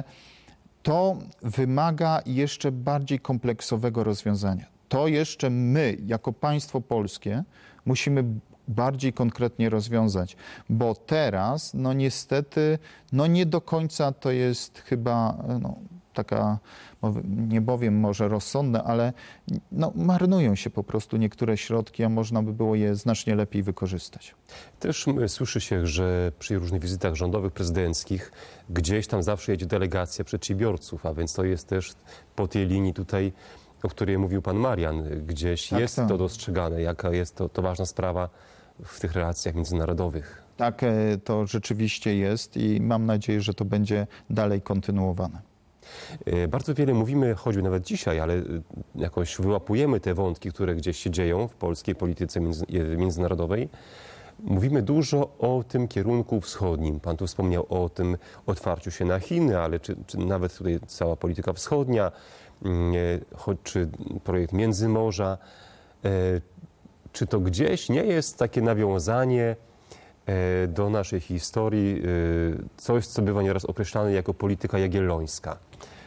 to wymaga jeszcze bardziej kompleksowego rozwiązania. To jeszcze my, jako państwo polskie, musimy bardziej konkretnie rozwiązać, bo teraz, no niestety, no nie do końca to jest chyba no, taka, nie powiem może rozsądne, ale no, marnują się po prostu niektóre środki, a można by było je znacznie lepiej wykorzystać. Też słyszy się, że przy różnych wizytach rządowych, prezydenckich gdzieś tam zawsze jedzie delegacja przedsiębiorców, a więc to jest też po tej linii tutaj, o której mówił pan Marian, gdzieś Tak, jest tak. to dostrzegane, jaka jest to, to ważna sprawa w tych relacjach międzynarodowych. Tak, to rzeczywiście jest i mam nadzieję, że to będzie dalej kontynuowane. Bardzo wiele mówimy, choćby nawet dzisiaj, ale jakoś wyłapujemy te wątki, które gdzieś się dzieją w polskiej polityce międzynarodowej. Mówimy dużo o tym kierunku wschodnim. Pan tu wspomniał o tym otwarciu się na Chiny, ale czy, czy nawet tutaj cała polityka wschodnia, choć czy projekt Międzymorza. Czy to gdzieś nie jest takie nawiązanie do naszej historii, coś, co bywa nieraz określane jako polityka jagiellońska?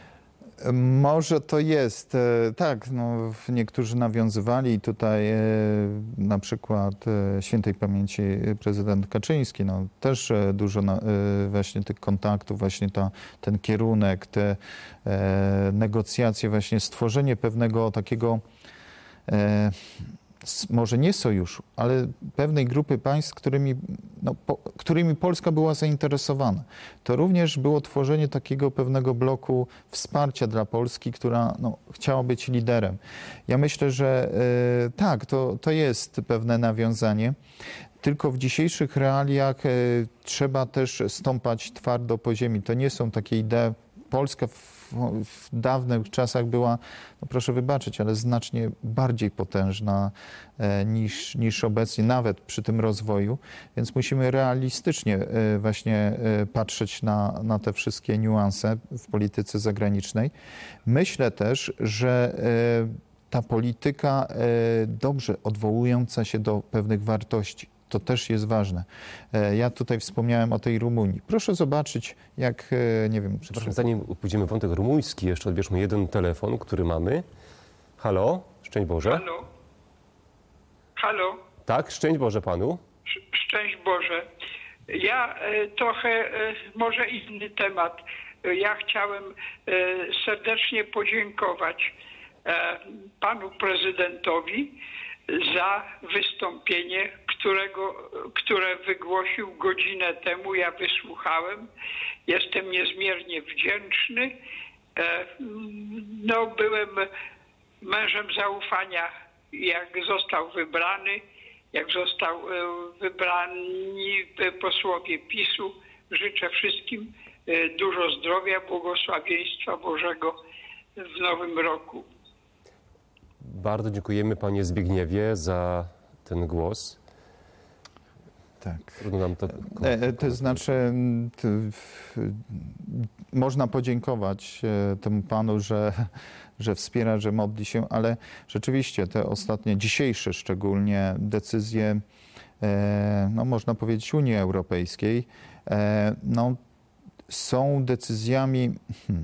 Może to jest, tak, no, niektórzy nawiązywali tutaj na przykład świętej pamięci prezydent Kaczyński, no, też dużo na, właśnie tych kontaktów, właśnie ta, ten kierunek, te e, negocjacje, właśnie stworzenie pewnego takiego e, może nie sojuszu, ale pewnej grupy państw, którymi, no, po, którymi Polska była zainteresowana. To również było tworzenie takiego pewnego bloku wsparcia dla Polski, która no, chciała być liderem. Ja myślę, że e, tak, to, to jest pewne nawiązanie. Tylko w dzisiejszych realiach e, trzeba też stąpać twardo po ziemi. To nie są takie idee. Polska w, w dawnych czasach była, no proszę wybaczyć, ale znacznie bardziej potężna e, niż, niż obecnie, nawet przy tym rozwoju. Więc musimy realistycznie e, właśnie e, patrzeć na, na te wszystkie niuanse w polityce zagranicznej. Myślę też, że e, ta polityka e, dobrze odwołująca się do pewnych wartości. To też jest ważne. Ja tutaj wspomniałem o tej Rumunii. Proszę zobaczyć, jak, nie wiem... Przepraszam, zanim pójdziemy w wątek rumuński, jeszcze odbierzmy jeden telefon, który mamy. Halo? Szczęść Boże. Halo? Halo? Tak, szczęść Boże panu. Sz- Szczęść Boże. Ja e, trochę, e, może inny temat. E, Ja chciałem e, serdecznie podziękować e, panu prezydentowi za wystąpienie, którego, które wygłosił godzinę temu. Ja wysłuchałem. Jestem niezmiernie wdzięczny. E, No, byłem mężem zaufania, jak został wybrany, jak został e, wybrani posłowie PiSu. Życzę wszystkim e, dużo zdrowia, błogosławieństwa Bożego w nowym roku. Bardzo dziękujemy panie Zbigniewie za ten głos. Tak. Trudno nam to... E, To znaczy, to, można podziękować e, temu panu, że, że wspiera, że modli się, ale rzeczywiście te ostatnie, dzisiejsze szczególnie decyzje, e, no można powiedzieć Unii Europejskiej, e, no, są decyzjami hmm,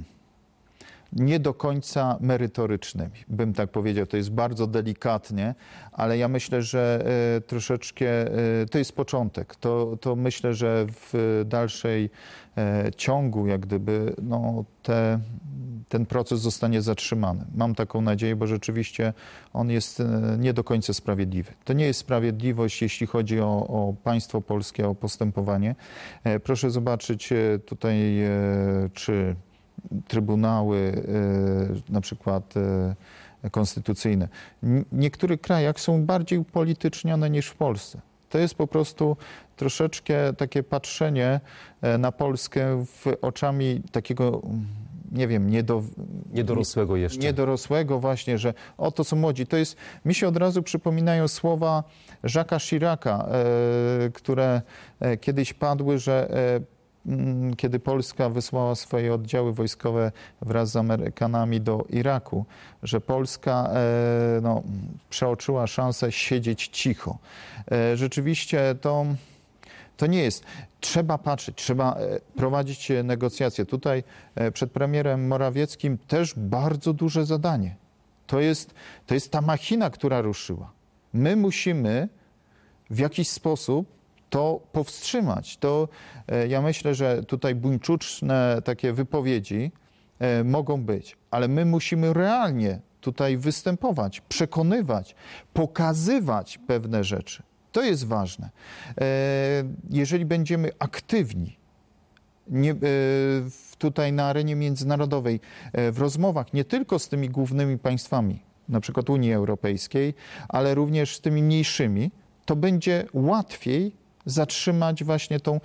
nie do końca merytorycznymi, bym tak powiedział. To jest bardzo delikatnie, ale ja myślę, że e, troszeczkę e, to jest początek. To, to myślę, że w dalszej e, ciągu jak gdyby no, te, ten proces zostanie zatrzymany. Mam taką nadzieję, bo rzeczywiście on jest e, nie do końca sprawiedliwy. To nie jest sprawiedliwość, jeśli chodzi o, o państwo polskie, o postępowanie. E, proszę zobaczyć e, tutaj, e, czy trybunały na przykład konstytucyjne. W niektórych krajach są bardziej upolitycznione niż w Polsce. To jest po prostu troszeczkę takie patrzenie na Polskę w oczami takiego, nie wiem, niedo, Niedorosłego jeszcze. Niedorosłego właśnie, że o to co młodzi. To jest, mi się od razu przypominają słowa Jacques'a Chiraca, e, które kiedyś padły, że e, kiedy Polska wysłała swoje oddziały wojskowe wraz z Amerykanami do Iraku, że Polska e, no, przeoczyła szansę siedzieć cicho. E, rzeczywiście to, to nie jest. Trzeba patrzeć, trzeba prowadzić negocjacje. Tutaj e, przed premierem Morawieckim też bardzo duże zadanie. To jest, to jest ta machina, która ruszyła. My musimy w jakiś sposób to powstrzymać. To e, ja myślę, że tutaj buńczuczne takie wypowiedzi e, mogą być, ale my musimy realnie tutaj występować, przekonywać, pokazywać pewne rzeczy. To jest ważne. E, jeżeli będziemy aktywni nie, e, tutaj na arenie międzynarodowej, e, w rozmowach nie tylko z tymi głównymi państwami, na przykład Unii Europejskiej, ale również z tymi mniejszymi, to będzie łatwiej zatrzymać właśnie tą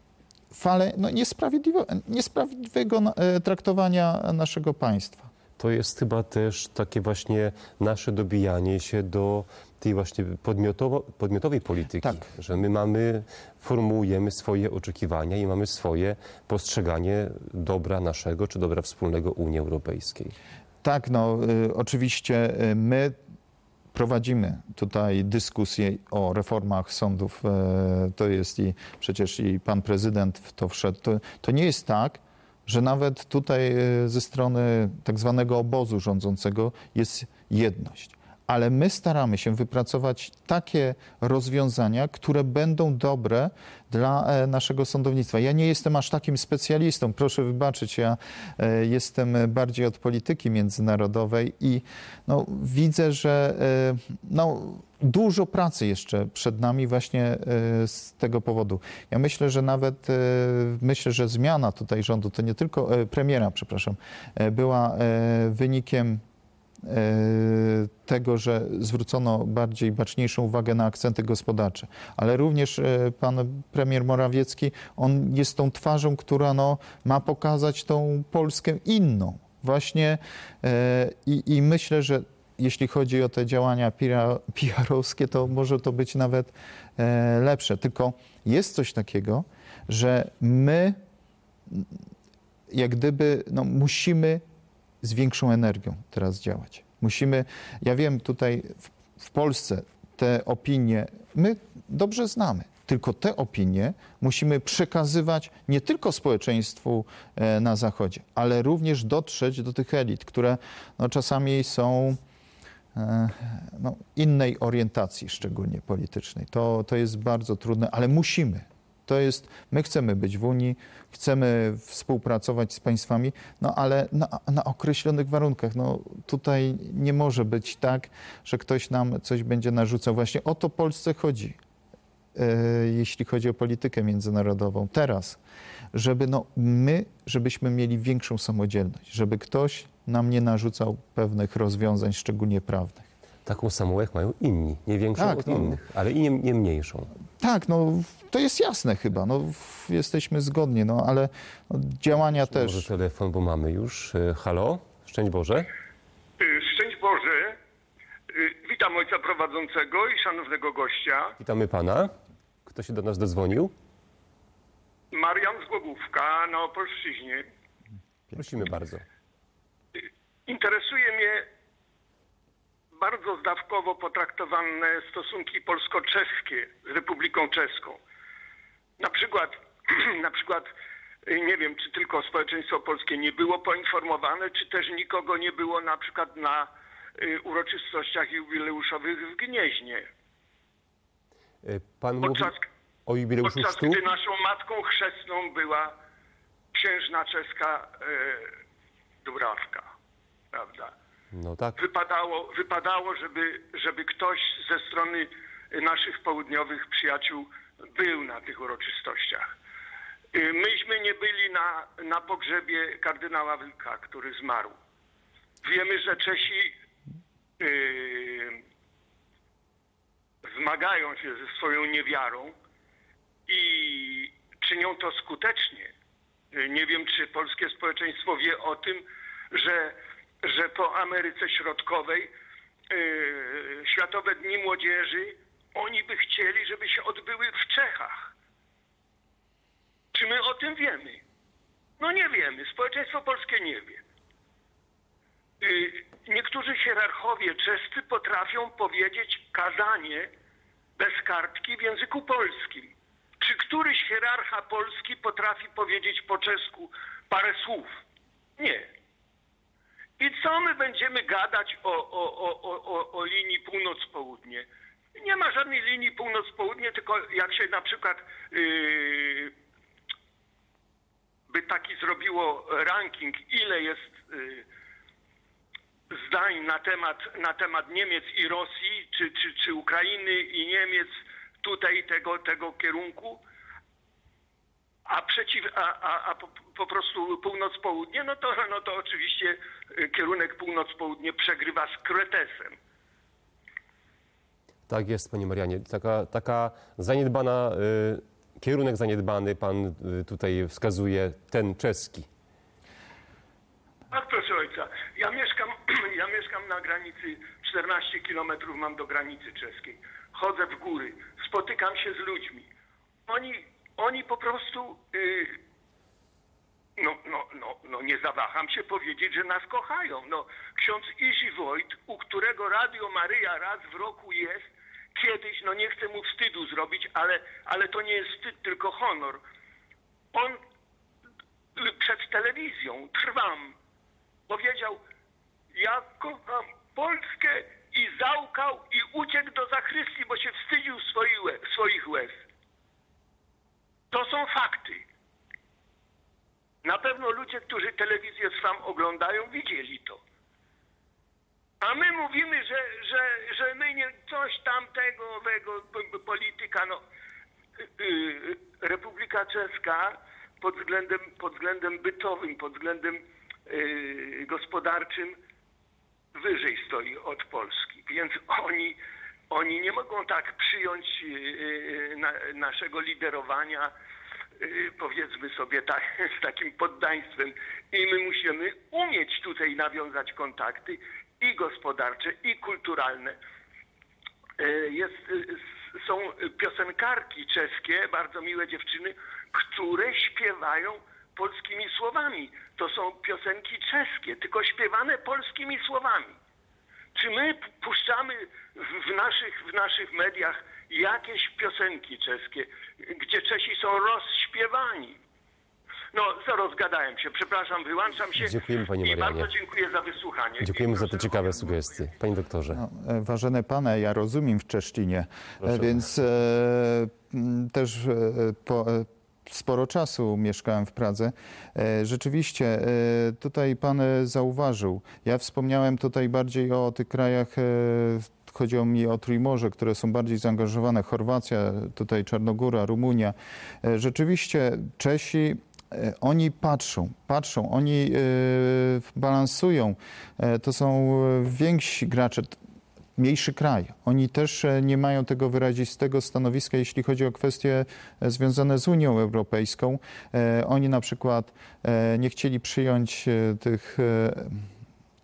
falę no, niesprawiedliwego, niesprawiedliwego traktowania naszego państwa. To jest chyba też takie właśnie nasze dobijanie się do tej właśnie podmiotowo, podmiotowej polityki, Tak. Że my mamy, formułujemy swoje oczekiwania i mamy swoje postrzeganie dobra naszego czy dobra wspólnego Unii Europejskiej. Tak, no y, oczywiście y, my prowadzimy tutaj dyskusję o reformach sądów. To jest i przecież i pan prezydent w to wszedł. To, to nie jest tak, że nawet tutaj ze strony tak zwanego obozu rządzącego jest jedność. Ale my staramy się wypracować takie rozwiązania, które będą dobre dla naszego sądownictwa. Ja nie jestem aż takim specjalistą, proszę wybaczyć, ja jestem bardziej od polityki międzynarodowej i no, widzę, że no, dużo pracy jeszcze przed nami właśnie z tego powodu. Ja myślę, że nawet myślę, że zmiana tutaj rządu, to nie tylko premiera, przepraszam, była wynikiem tego, że zwrócono bardziej baczniejszą uwagę na akcenty gospodarcze. Ale również pan premier Morawiecki, on jest tą twarzą, która no, ma pokazać tą Polskę inną. Właśnie i, i myślę, że jeśli chodzi o te działania P R owskie, to może to być nawet lepsze. Tylko jest coś takiego, że my jak gdyby no, musimy z większą energią teraz działać. Musimy, ja wiem tutaj w, w Polsce te opinie, my dobrze znamy, tylko te opinie musimy przekazywać nie tylko społeczeństwu e, na Zachodzie, ale również dotrzeć do tych elit, które no, czasami są e, no, innej orientacji, szczególnie politycznej. To, to jest bardzo trudne, ale musimy. To jest, my chcemy być w Unii, chcemy współpracować z państwami, no ale na, na określonych warunkach. No, tutaj nie może być tak, że ktoś nam coś będzie narzucał. Właśnie o to Polsce chodzi, e, jeśli chodzi o politykę międzynarodową. Teraz, żeby no, my, żebyśmy mieli większą samodzielność, żeby ktoś nam nie narzucał pewnych rozwiązań, szczególnie prawnych. Taką samą jak mają inni, nie większą Tak, od no. innych, ale i nie, nie mniejszą. Tak, no to jest jasne chyba, no jesteśmy zgodni, no ale no, działania Może też... Może telefon, bo mamy już. Halo? Szczęść Boże. Szczęść Boże. Witam ojca prowadzącego i szanownego gościa. Witamy pana. Kto się do nas dodzwonił? Marian z Głogówka na Opolszczyźnie. Prosimy bardzo. Interesuje mnie bardzo zdawkowo potraktowane stosunki polsko-czeskie z Republiką Czeską. Na przykład, na przykład, nie wiem, czy tylko społeczeństwo polskie nie było poinformowane, czy też nikogo nie było na przykład na uroczystościach jubileuszowych w Gnieźnie. Pan Podczas, mówi o jubileuszu podczas chrztu? gdy naszą matką chrzestną była księżna czeska e, Dubrawka, prawda? No tak. Wypadało, wypadało żeby, żeby ktoś ze strony naszych południowych przyjaciół był na tych uroczystościach. Myśmy nie byli na, na pogrzebie kardynała Wilka, który zmarł. Wiemy, że Czesi yy, zmagają się ze swoją niewiarą i czynią to skutecznie. Nie wiem, czy polskie społeczeństwo wie o tym, że, że po Ameryce Środkowej yy, Światowe Dni Młodzieży, oni by chcieli, żeby się odbyły w Czechach. Czy my o tym wiemy? No nie wiemy. Społeczeństwo polskie nie wie. Yy, niektórzy hierarchowie czescy potrafią powiedzieć kazanie bez kartki w języku polskim. Czy któryś hierarcha polski potrafi powiedzieć po czesku parę słów? Nie. I co my będziemy gadać o, o, o, o, o linii północ-południe? Nie ma żadnej linii północ-południe, tylko jak się na przykład yy, by taki zrobiło ranking, ile jest yy, zdań na temat, na temat Niemiec i Rosji, czy, czy, czy Ukrainy i Niemiec, tutaj tego, tego kierunku, a przeciw, a, a, a po, po prostu północ-południe, no to, no to oczywiście kierunek północ-południe przegrywa z Kretesem. Tak jest, panie Marianie. Taka, taka zaniedbana, y, kierunek zaniedbany pan y, tutaj wskazuje, ten czeski. Tak, proszę ojca. Ja mieszkam, ja mieszkam na granicy, czternaście kilometrów mam do granicy czeskiej. Chodzę w góry, spotykam się z ludźmi. Oni, oni po prostu, yy, no, no, no, no nie zawaham się powiedzieć, że nas kochają. No, ksiądz Iży Wojt, u którego Radio Maryja raz w roku jest, kiedyś, no nie chcę mu wstydu zrobić, ale, ale to nie jest wstyd, tylko honor. On yy, przed telewizją, Trwam, powiedział, ja kocham Polskę i załkał i uciekł do zachrystii, bo się wstydził swoich łez, swoich łez. To są fakty. Na pewno ludzie, którzy telewizję Trwam oglądają, widzieli to. A my mówimy, że, że, że my nie coś tamtego, owego, polityka, no. Republika Czeska pod względem, pod względem bytowym, pod względem yy, gospodarczym wyżej stoi od Polski. Więc oni, oni nie mogą tak przyjąć yy, na, naszego liderowania, yy, powiedzmy sobie tak, z takim poddaństwem. I my musimy umieć tutaj nawiązać kontakty i gospodarcze, i kulturalne. Yy, jest, yy, są piosenkarki czeskie, bardzo miłe dziewczyny, które śpiewają polskimi słowami. To są piosenki czeskie, tylko śpiewane polskimi słowami. Czy my puszczamy w naszych, w naszych mediach jakieś piosenki czeskie, gdzie Czesi są rozśpiewani? No, rozgadałem się, przepraszam, wyłączam się. Dziękujemy, panie Marianie. I bardzo dziękuję za wysłuchanie. Dziękujemy za te ciekawe sugestie. Panie doktorze. No, ważne pane, ja rozumiem w Czeszczynie, Proszę. więc e, też e, po, e, sporo czasu mieszkałem w Pradze. E, rzeczywiście, e, tutaj pan zauważył, ja wspomniałem tutaj bardziej o tych krajach, e, chodziło mi o Trójmorze, które są bardziej zaangażowane, Chorwacja, tutaj Czarnogóra, Rumunia. E, rzeczywiście Czesi, oni patrzą, patrzą, oni y, balansują. To są więksi gracze, mniejszy kraj. Oni też nie mają tego wyrazistego stanowiska, jeśli chodzi o kwestie związane z Unią Europejską. Oni na przykład nie chcieli przyjąć tych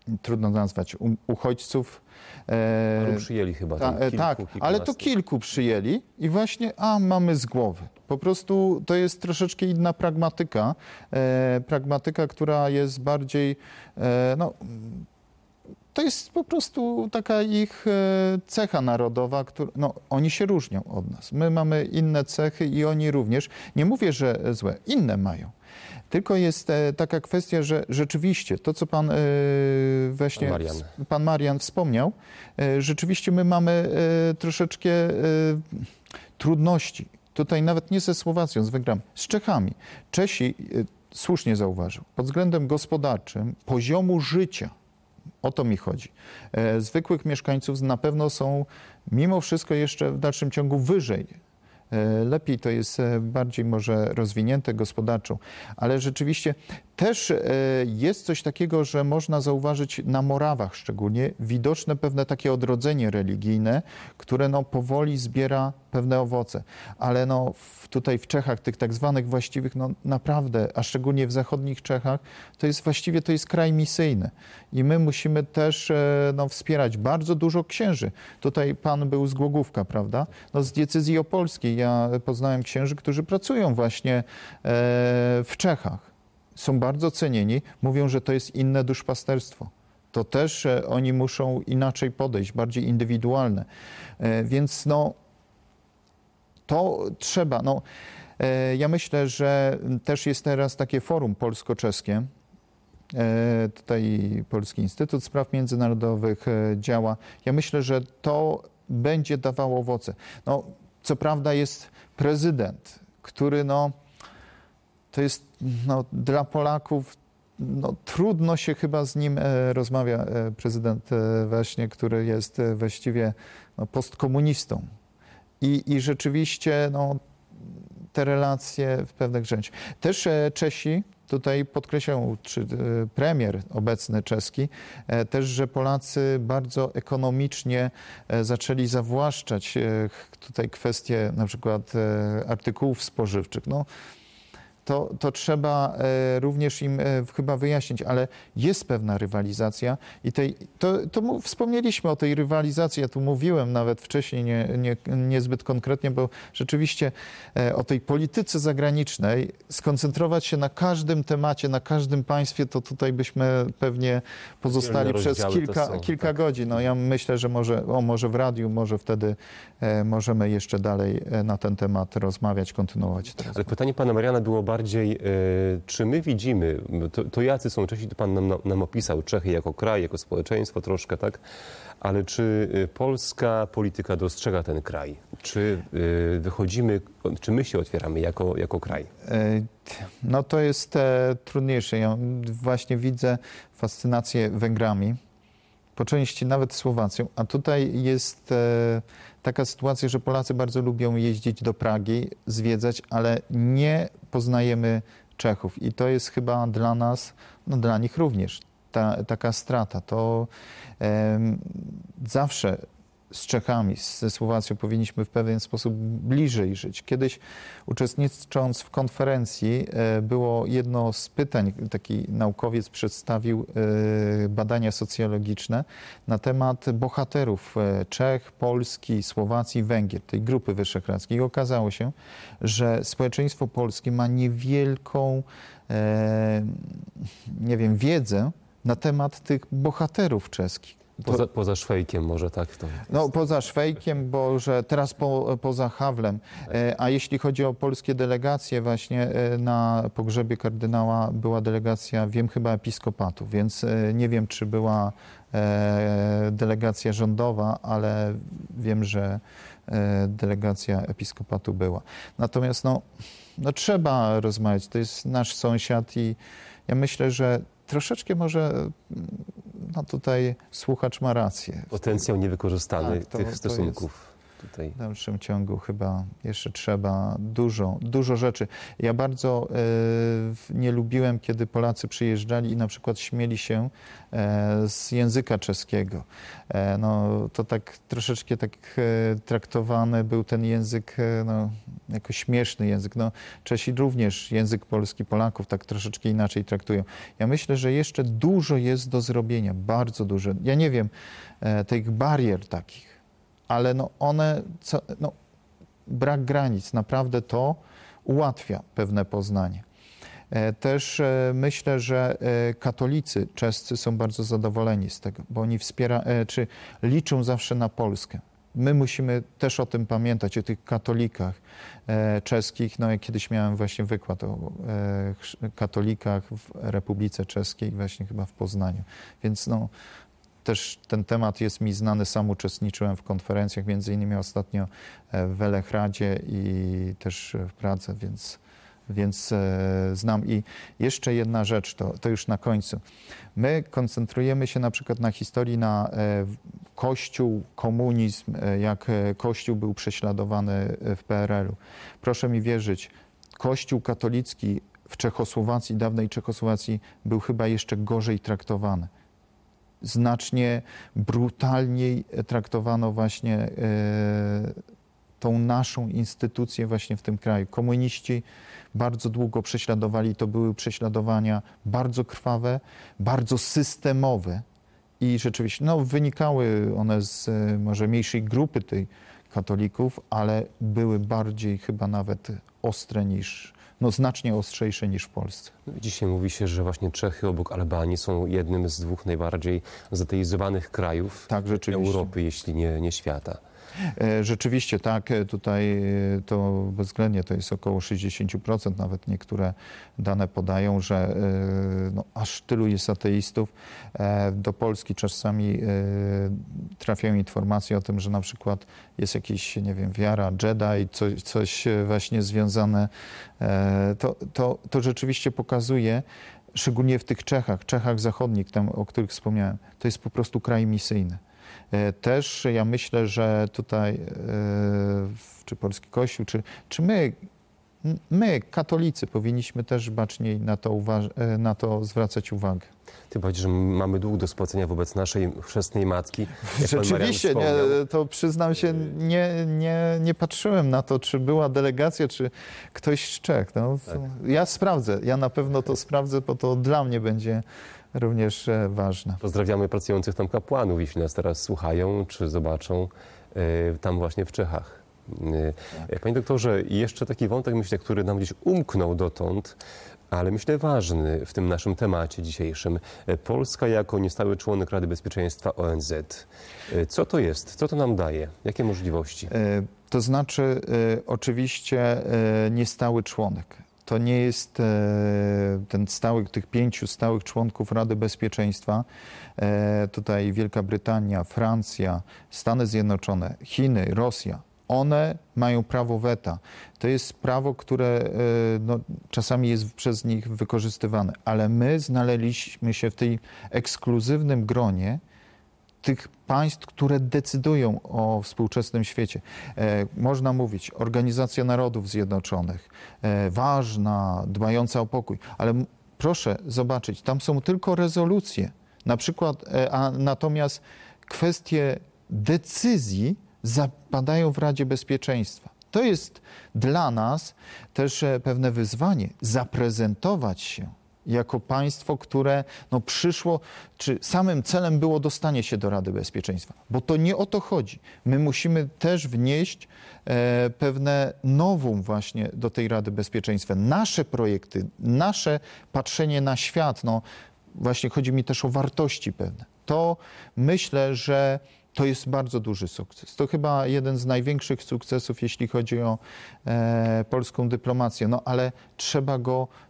trudno nazwać, u, uchodźców. Paru przyjęli chyba. Ta, tam kilku, tak, ale to kilkunastu. kilku przyjęli i właśnie, a mamy z głowy. Po prostu to jest troszeczkę inna pragmatyka, e, pragmatyka, która jest bardziej, e, no, to jest po prostu taka ich e, cecha narodowa, która, no, oni się różnią od nas. My mamy inne cechy i oni również. Nie mówię, że złe, inne mają. Tylko jest e, taka kwestia, że rzeczywiście to, co pan e, właśnie, Pan Marian. pan Marian wspomniał, e, rzeczywiście my mamy e, troszeczkę e, trudności. Tutaj nawet nie ze Słowacją, z Węgrami, z Czechami. Czesi, e, słusznie zauważył, pod względem gospodarczym, poziomu życia, o to mi chodzi, e, zwykłych mieszkańców na pewno są mimo wszystko jeszcze w dalszym ciągu wyżej. Lepiej to jest bardziej może rozwinięte gospodarczo, ale rzeczywiście też jest coś takiego, że można zauważyć na Morawach szczególnie widoczne pewne takie odrodzenie religijne, które no powoli zbiera pewne owoce. Ale no w, tutaj w Czechach, tych tak zwanych właściwych, no naprawdę, a szczególnie w zachodnich Czechach, to jest właściwie to jest kraj misyjny. I my musimy też no, wspierać bardzo dużo księży. Tutaj pan był z Głogówka, prawda? No z diecezji opolskiej. Ja poznałem księży, którzy pracują właśnie e, w Czechach. Są bardzo cenieni. Mówią, że to jest inne duszpasterstwo. To też e, oni muszą inaczej podejść, bardziej indywidualne. E, więc no to trzeba. No, e, ja myślę, że też jest teraz takie forum polsko-czeskie. E, tutaj Polski Instytut Spraw Międzynarodowych e, działa. Ja myślę, że to będzie dawało owoce. No, co prawda jest prezydent, który no, to jest no, dla Polaków, no, trudno się chyba z nim e, rozmawia, e, prezydent e, właśnie, który jest e, właściwie no, postkomunistą. I, i rzeczywiście no, te relacje w pewnych rzeczach. Też e, Czesi tutaj podkreślają, czy e, premier obecny czeski, e, też, że Polacy bardzo ekonomicznie e, zaczęli zawłaszczać e, tutaj kwestie na przykład e, artykułów spożywczych. No, to, to trzeba e, również im e, chyba wyjaśnić, ale jest pewna rywalizacja i tej, to, to mu, wspomnieliśmy o tej rywalizacji, ja tu mówiłem nawet wcześniej, nie, nie, niezbyt konkretnie, bo rzeczywiście e, o tej polityce zagranicznej skoncentrować się na każdym temacie, na każdym państwie, to tutaj byśmy pewnie pozostali Wielne przez rozdziały kilka, to są, kilka tak. godzin. No ja myślę, że może, o, może w radiu, może wtedy e, możemy jeszcze dalej e, na ten temat rozmawiać, kontynuować. Teraz. Ale pytanie pana Mariana było bardziej, e, czy my widzimy, to, to jacy są Czesi, to pan nam, nam opisał, Czechy jako kraj, jako społeczeństwo troszkę, tak? Ale czy e, polska polityka dostrzega ten kraj? Czy e, wychodzimy, czy my się otwieramy jako, jako kraj? E, No to jest e, trudniejsze. Ja właśnie widzę fascynację Węgrami, po części nawet Słowacją, a tutaj jest e, taka sytuacja, że Polacy bardzo lubią jeździć do Pragi, zwiedzać, ale nie poznajemy Czechów i to jest chyba dla nas, no dla nich również ta, taka strata. To e, zawsze z Czechami, ze Słowacją powinniśmy w pewien sposób bliżej żyć. Kiedyś uczestnicząc w konferencji było jedno z pytań, taki naukowiec przedstawił badania socjologiczne na temat bohaterów Czech, Polski, Słowacji, Węgier, tej grupy wyszehradzkiej. I okazało się, że społeczeństwo polskie ma niewielką, nie wiem, wiedzę na temat tych bohaterów czeskich. Poza, poza Szwejkiem może tak to. No poza Szwejkiem, bo że teraz po, poza Hawlem. E, a jeśli chodzi o polskie delegacje, właśnie e, na pogrzebie kardynała była delegacja, wiem, chyba episkopatu, więc e, nie wiem, czy była e, delegacja rządowa, ale wiem, że e, delegacja episkopatu była. Natomiast no, no trzeba rozmawiać, to jest nasz sąsiad i ja myślę, że troszeczkę może no tutaj słuchacz ma rację. Potencjał niewykorzystany Tak, to- tych to stosunków. tutaj? W dalszym ciągu chyba jeszcze trzeba dużo, dużo rzeczy. Ja bardzo e, nie lubiłem, kiedy Polacy przyjeżdżali i na przykład śmieli się e, z języka czeskiego. E, no, to tak troszeczkę tak e, traktowany był ten język e, no, jako śmieszny język. No, Czesi również język polski Polaków tak troszeczkę inaczej traktują. Ja myślę, że jeszcze dużo jest do zrobienia, bardzo dużo. Ja nie wiem, e, tych barier takich, ale no one, co, no, brak granic, naprawdę to ułatwia pewne poznanie. E, Też e, myślę, że e, katolicy czescy są bardzo zadowoleni z tego, bo oni wspiera, e, czy liczą zawsze na Polskę. My musimy też o tym pamiętać, o tych katolikach e, czeskich. No, ja kiedyś miałem właśnie wykład o e, chrz- katolikach w Republice Czeskiej, właśnie chyba w Poznaniu. Więc no, też ten temat jest mi znany, sam uczestniczyłem w konferencjach, między innymi ostatnio w Welehradzie i też w Pradze, więc, więc e, znam. I jeszcze jedna rzecz, to, to już na końcu. My koncentrujemy się na przykład na historii, na e, Kościół, komunizm, e, jak e, Kościół był prześladowany w P R L u. Proszę mi wierzyć, Kościół katolicki w Czechosłowacji, dawnej Czechosłowacji, był chyba jeszcze gorzej traktowany. Znacznie brutalniej traktowano właśnie e, tą naszą instytucję właśnie w tym kraju. Komuniści bardzo długo prześladowali, to były prześladowania bardzo krwawe, bardzo systemowe i rzeczywiście no, wynikały one z e, może mniejszej grupy tej katolików, ale były bardziej chyba nawet ostre niż, no znacznie ostrzejsze niż w Polsce. Dzisiaj mówi się, że właśnie Czechy obok Albanii są jednym z dwóch najbardziej zateizowanych krajów Tak, rzeczywiście. Europy, jeśli nie, nie świata. E, Rzeczywiście tak, e, tutaj e, to bezwzględnie to jest około sześćdziesiąt procent, nawet niektóre dane podają, że e, no, aż tylu jest ateistów. E, Do Polski czasami e, trafiają informacje o tym, że na przykład jest jakiś, nie wiem, wiara, Jedi, coś, coś e, właśnie związane. E, To, to, to rzeczywiście pokazuje, szczególnie w tych Czechach, Czechach zachodnich, tam, o których wspomniałem, to jest po prostu kraj misyjny. E, Też ja myślę, że tutaj, e, czy polski Kościół, czy, czy my, my, katolicy, powinniśmy też baczniej na to, uważ- e, na to zwracać uwagę. Tym bardziej, że mamy dług do spłacenia wobec naszej chrzestnej matki. Jak pan Marian Rzeczywiście, nie, wspomniał. to przyznam się, nie, nie, nie patrzyłem na to, czy była delegacja, czy ktoś z Czech. No, Tak. Ja sprawdzę, ja na pewno to sprawdzę, bo to dla mnie będzie również e, ważne. Pozdrawiamy pracujących tam kapłanów, jeśli nas teraz słuchają, czy zobaczą, y, tam właśnie w Czechach. Y, Panie doktorze, jeszcze taki wątek, myślę, który nam gdzieś umknął dotąd, ale myślę ważny w tym naszym temacie dzisiejszym. Y, Polska jako niestały członek Rady Bezpieczeństwa O N Z. Y, Co to jest? Co to nam daje? Jakie możliwości? E, To znaczy, e, oczywiście e, niestały członek. To nie jest e, ten stały, tych pięciu stałych członków Rady Bezpieczeństwa. E, Tutaj Wielka Brytania, Francja, Stany Zjednoczone, Chiny, Rosja. One mają prawo weta. To jest prawo, które e, no, czasami jest przez nich wykorzystywane, ale my znaleźliśmy się w tej ekskluzywnym gronie tych państw, które decydują o współczesnym świecie. E, można mówić Organizacja Narodów Zjednoczonych, e, ważna, dbająca o pokój, ale m- proszę zobaczyć, tam są tylko rezolucje. Na przykład, e, a natomiast kwestie decyzji zapadają w Radzie Bezpieczeństwa. To jest dla nas też e, pewne wyzwanie, zaprezentować się jako państwo, które no, przyszło, czy samym celem było dostanie się do Rady Bezpieczeństwa. Bo to nie o to chodzi. My musimy też wnieść e, pewne nowum właśnie do tej Rady Bezpieczeństwa. Nasze projekty, nasze patrzenie na świat, no właśnie chodzi mi też o wartości pewne. To myślę, że to jest bardzo duży sukces. To chyba jeden z największych sukcesów, jeśli chodzi o e, polską dyplomację. No ale trzeba go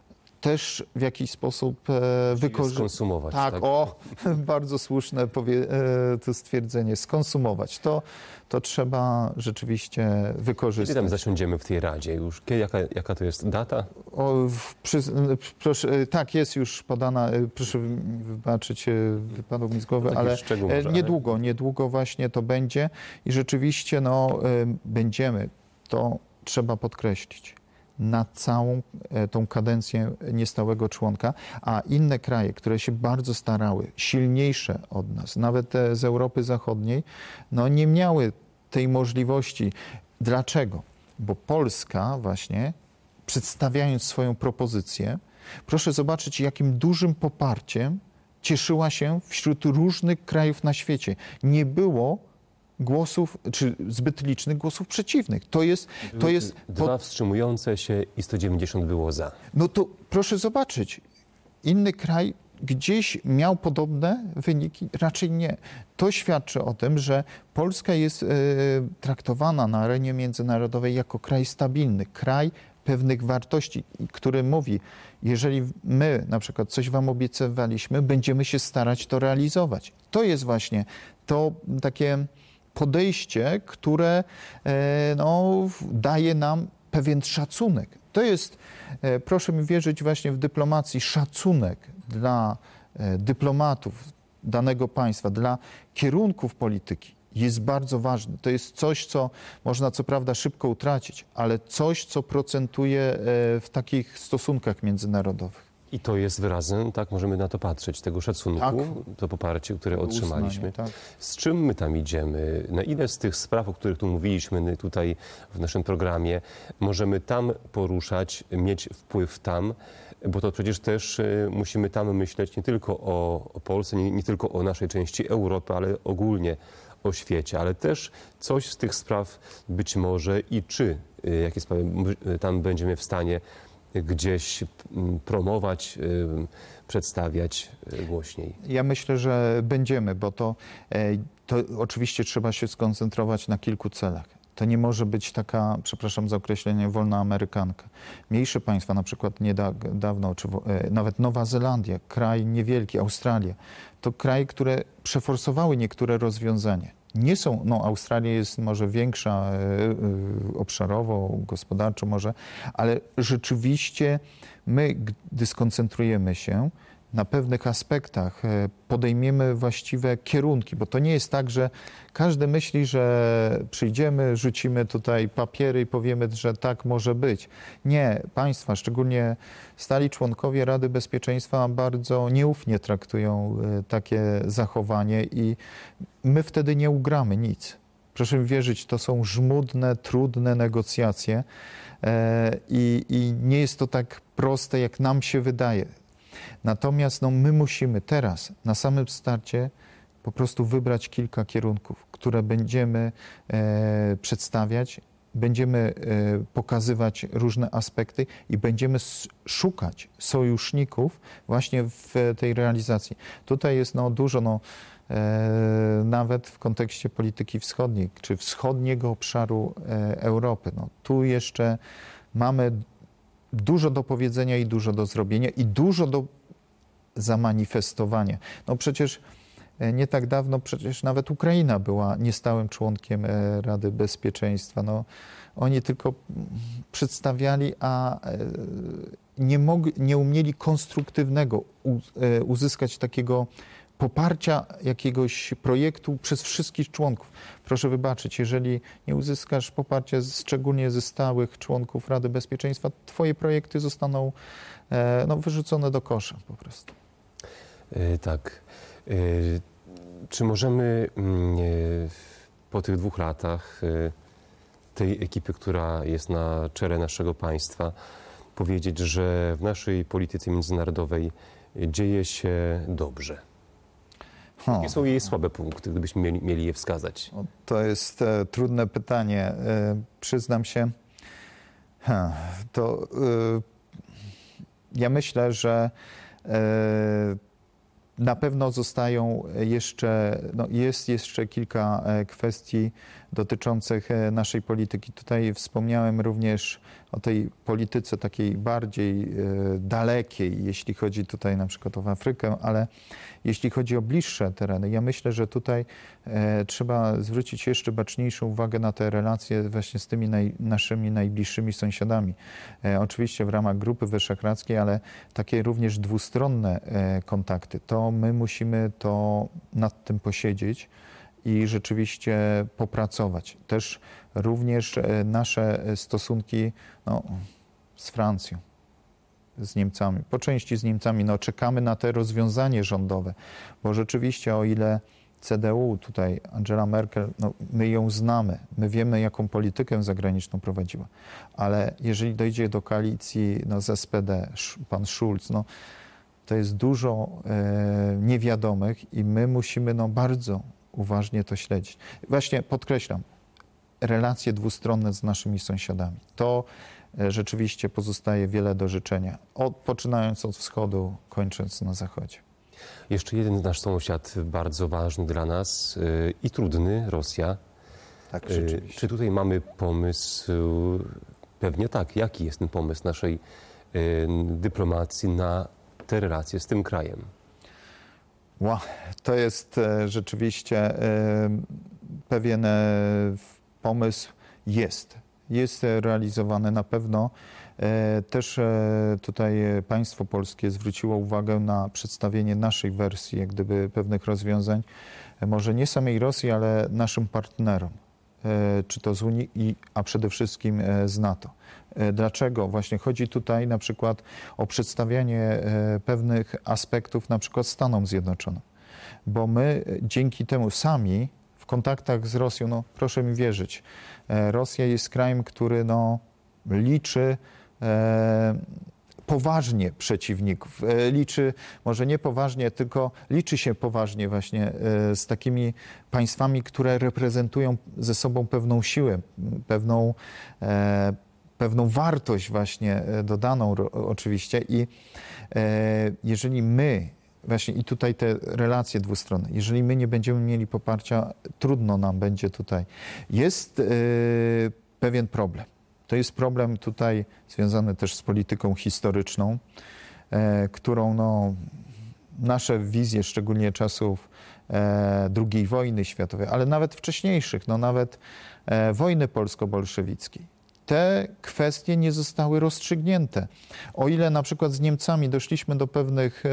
też w jakiś sposób wykorzystać. Skonsumować. Tak, tak, o, bardzo słuszne powie, to stwierdzenie, skonsumować. To, to trzeba rzeczywiście wykorzystać. Kiedy tam zasiądziemy w tej Radzie już? Kiedy, jaka, jaka to jest data? O, przy, proszę, tak, jest już podana, proszę wybaczyć, wypadł mi z głowy, Taki ale szczegół może, niedługo, ale... niedługo właśnie to będzie i rzeczywiście no, będziemy, to trzeba podkreślić, na całą tą kadencję niestałego członka, a inne kraje, które się bardzo starały, silniejsze od nas, nawet te z Europy Zachodniej, no nie miały tej możliwości. Dlaczego? Bo Polska właśnie, przedstawiając swoją propozycję, proszę zobaczyć, jakim dużym poparciem cieszyła się wśród różnych krajów na świecie. Nie było głosów, czy zbyt licznych głosów przeciwnych. To jest... To jest Dwa po... wstrzymujące się i sto dziewięćdziesiąt było za. No to proszę zobaczyć, inny kraj gdzieś miał podobne wyniki? Raczej nie. To świadczy o tym, że Polska jest e, traktowana na arenie międzynarodowej jako kraj stabilny, kraj pewnych wartości, który mówi, jeżeli my na przykład coś wam obiecywaliśmy, będziemy się starać to realizować. To jest właśnie to takie podejście, które e, no, daje nam pewien szacunek. To jest, e, proszę mi wierzyć, właśnie w dyplomacji szacunek dla e, dyplomatów danego państwa, dla kierunków polityki jest bardzo ważny. To jest coś, co można co prawda szybko utracić, ale coś, co procentuje e, w takich stosunkach międzynarodowych. I to jest wyrazem, tak możemy na to patrzeć, tego szacunku, Tak. to poparcie, które otrzymaliśmy. Uznanie, tak. Z czym my tam idziemy? Na ile z tych spraw, o których tu mówiliśmy tutaj w naszym programie, możemy tam poruszać, mieć wpływ tam, bo to przecież też y, musimy tam myśleć nie tylko o, o Polsce, nie, nie tylko o naszej części Europy, ale ogólnie o świecie, ale też coś z tych spraw być może i czy, y, jakie sprawy y, tam będziemy w stanie gdzieś promować, przedstawiać głośniej? Ja myślę, że będziemy, bo to, to oczywiście trzeba się skoncentrować na kilku celach. To nie może być taka, przepraszam za określenie, wolna amerykanka. Mniejsze państwa, na przykład niedawno, czy nawet Nowa Zelandia, kraj niewielki, Australia, to kraje, które przeforsowały niektóre rozwiązania. Nie są, no Australia jest może większa e, e, obszarowo, gospodarczo może, ale rzeczywiście my, gdy skoncentrujemy się na pewnych aspektach, e, podejmiemy właściwe kierunki, bo to nie jest tak, że każdy myśli, że przyjdziemy, rzucimy tutaj papiery i powiemy, że tak może być. Nie, państwa, szczególnie stali członkowie Rady Bezpieczeństwa bardzo nieufnie traktują e, takie zachowanie i my wtedy nie ugramy nic. Proszę mi wierzyć, to są żmudne, trudne negocjacje e, i, i nie jest to tak proste, jak nam się wydaje. Natomiast no, my musimy teraz, na samym starcie, po prostu wybrać kilka kierunków, które będziemy e, przedstawiać, będziemy e, pokazywać różne aspekty i będziemy szukać sojuszników właśnie w tej realizacji. Tutaj jest no, dużo, no, e, nawet w kontekście polityki wschodniej, czy wschodniego obszaru e, Europy. No, tu jeszcze mamy dużo do powiedzenia i dużo do zrobienia i dużo do zamanifestowania. No przecież nie tak dawno przecież nawet Ukraina była niestałym członkiem Rady Bezpieczeństwa. No, oni tylko przedstawiali, a nie, mogli, nie umieli konstruktywnego uzyskać takiego poparcia jakiegoś projektu przez wszystkich członków. Proszę wybaczyć, jeżeli nie uzyskasz poparcia szczególnie ze stałych członków Rady Bezpieczeństwa, twoje projekty zostaną no, wyrzucone do kosza po prostu. Yy, tak. Yy, czy możemy yy, po tych dwóch latach yy, tej ekipy, która jest na czele naszego państwa, powiedzieć, że w naszej polityce międzynarodowej dzieje się dobrze? Jakie są jej słabe punkty, gdybyśmy mieli, mieli je wskazać? To jest e, trudne pytanie. E, przyznam się, ha, to e, ja myślę, że e, na pewno zostają jeszcze, no jest jeszcze kilka kwestii dotyczących naszej polityki. Tutaj wspomniałem również o tej polityce takiej bardziej dalekiej, jeśli chodzi tutaj na przykład o Afrykę, ale jeśli chodzi o bliższe tereny, ja myślę, że tutaj trzeba zwrócić jeszcze baczniejszą uwagę na te relacje właśnie z tymi naj, naszymi najbliższymi sąsiadami. Oczywiście w ramach Grupy Wyszehradzkiej, ale takie również dwustronne kontakty. To my musimy to nad tym posiedzieć i rzeczywiście popracować. Też również nasze stosunki no, z Francją, z Niemcami, po części z Niemcami, no, czekamy na te rozwiązanie rządowe, bo rzeczywiście o ile C D U, tutaj Angela Merkel, no, my ją znamy, my wiemy, jaką politykę zagraniczną prowadziła, ale jeżeli dojdzie do koalicji no, z S P D, pan Schulz, no, to jest dużo e, niewiadomych i my musimy no, bardzo uważnie to śledzić. Właśnie podkreślam, relacje dwustronne z naszymi sąsiadami. To e, rzeczywiście pozostaje wiele do życzenia, od, poczynając od wschodu, kończąc na zachodzie. Jeszcze jeden nasz sąsiad bardzo ważny dla nas yy, i trudny, Rosja. Tak, Yy, rzeczywiście. czy tutaj mamy pomysł? Pewnie tak. Jaki jest ten pomysł naszej yy, dyplomacji na te relacje z tym krajem? Wow, to jest e, rzeczywiście e, pewien e, pomysł jest. Jest realizowany na pewno. E, też e, tutaj państwo polskie zwróciło uwagę na przedstawienie naszej wersji, jak gdyby pewnych rozwiązań, e, może nie samej Rosji, ale naszym partnerom, e, czy to z Unii, i, a przede wszystkim e, z NATO. E, dlaczego? Właśnie chodzi tutaj na przykład o przedstawianie e, pewnych aspektów na przykład Stanom Zjednoczonym, bo my dzięki temu sami w kontaktach z Rosją, no proszę mi wierzyć, e, Rosja jest krajem, który no, liczy e, poważnie przeciwników. E, liczy, może nie poważnie, tylko liczy się poważnie właśnie e, z takimi państwami, które reprezentują ze sobą pewną siłę, pewną, e, pewną wartość właśnie dodaną ro, oczywiście. I e, jeżeli my właśnie i tutaj te relacje dwustronne, jeżeli my nie będziemy mieli poparcia, trudno nam będzie tutaj. Jest yy, pewien problem. To jest problem tutaj związany też z polityką historyczną, yy, którą no, nasze wizje, szczególnie czasów yy, drugiej wojny światowej, ale nawet wcześniejszych, no nawet yy, wojny polsko-bolszewickiej, te kwestie nie zostały rozstrzygnięte. O ile na przykład z Niemcami doszliśmy do pewnych e,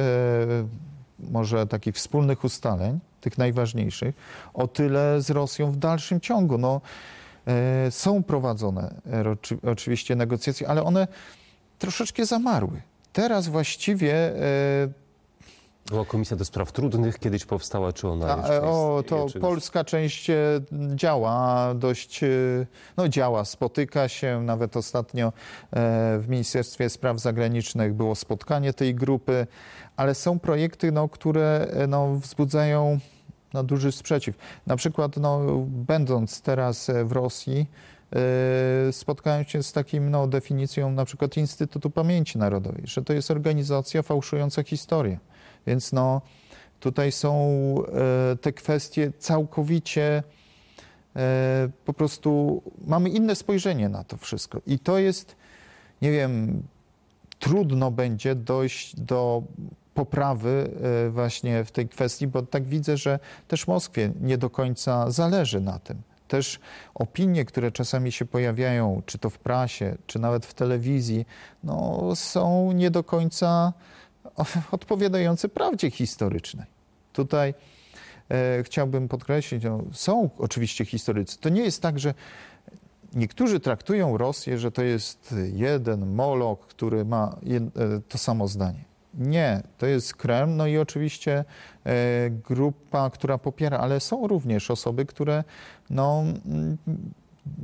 może takich wspólnych ustaleń, tych najważniejszych, o tyle z Rosją w dalszym ciągu. No, e, są prowadzone e, oczywiście negocjacje, ale one troszeczkę zamarły. Teraz właściwie e, Była Komisja do Spraw Trudnych, kiedyś powstała, czy ona A, jeszcze jest? o, to czy... polska część działa dość, no działa, spotyka się. Nawet ostatnio w Ministerstwie Spraw Zagranicznych było spotkanie tej grupy, ale są projekty, no, które no, wzbudzają no, duży sprzeciw. Na przykład no, będąc teraz w Rosji, spotkałem się z takim no, definicją na przykład Instytutu Pamięci Narodowej, że to jest organizacja fałszująca historię. Więc no, tutaj są e, te kwestie całkowicie, e, po prostu mamy inne spojrzenie na to wszystko. I to jest, nie wiem, trudno będzie dojść do poprawy e, właśnie w tej kwestii, bo tak widzę, że też Moskwie nie do końca zależy na tym. Też opinie, które czasami się pojawiają, czy to w prasie, czy nawet w telewizji, no, są nie do końca odpowiadające prawdzie historycznej. Tutaj e, chciałbym podkreślić, no, są oczywiście historycy. To nie jest tak, że niektórzy traktują Rosję, że to jest jeden Moloch, który ma jed, e, to samo zdanie. Nie, to jest Kreml, no i oczywiście e, grupa, która popiera, ale są również osoby, które no,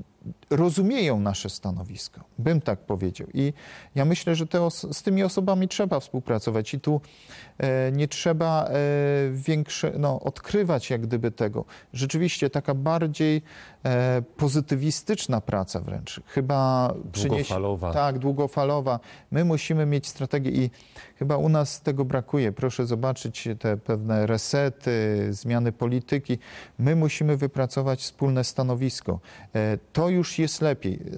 rozumieją nasze stanowisko, bym tak powiedział. I ja myślę, że te os- z tymi osobami trzeba współpracować i tu e, nie trzeba e, większe, no, odkrywać jak gdyby tego. Rzeczywiście taka bardziej e, pozytywistyczna praca wręcz, chyba przyniesie... Długofalowa. Tak, długofalowa. My musimy mieć strategię i chyba u nas tego brakuje. Proszę zobaczyć te pewne resety, zmiany polityki. My musimy wypracować wspólne stanowisko. E, to już jest lepiej, e,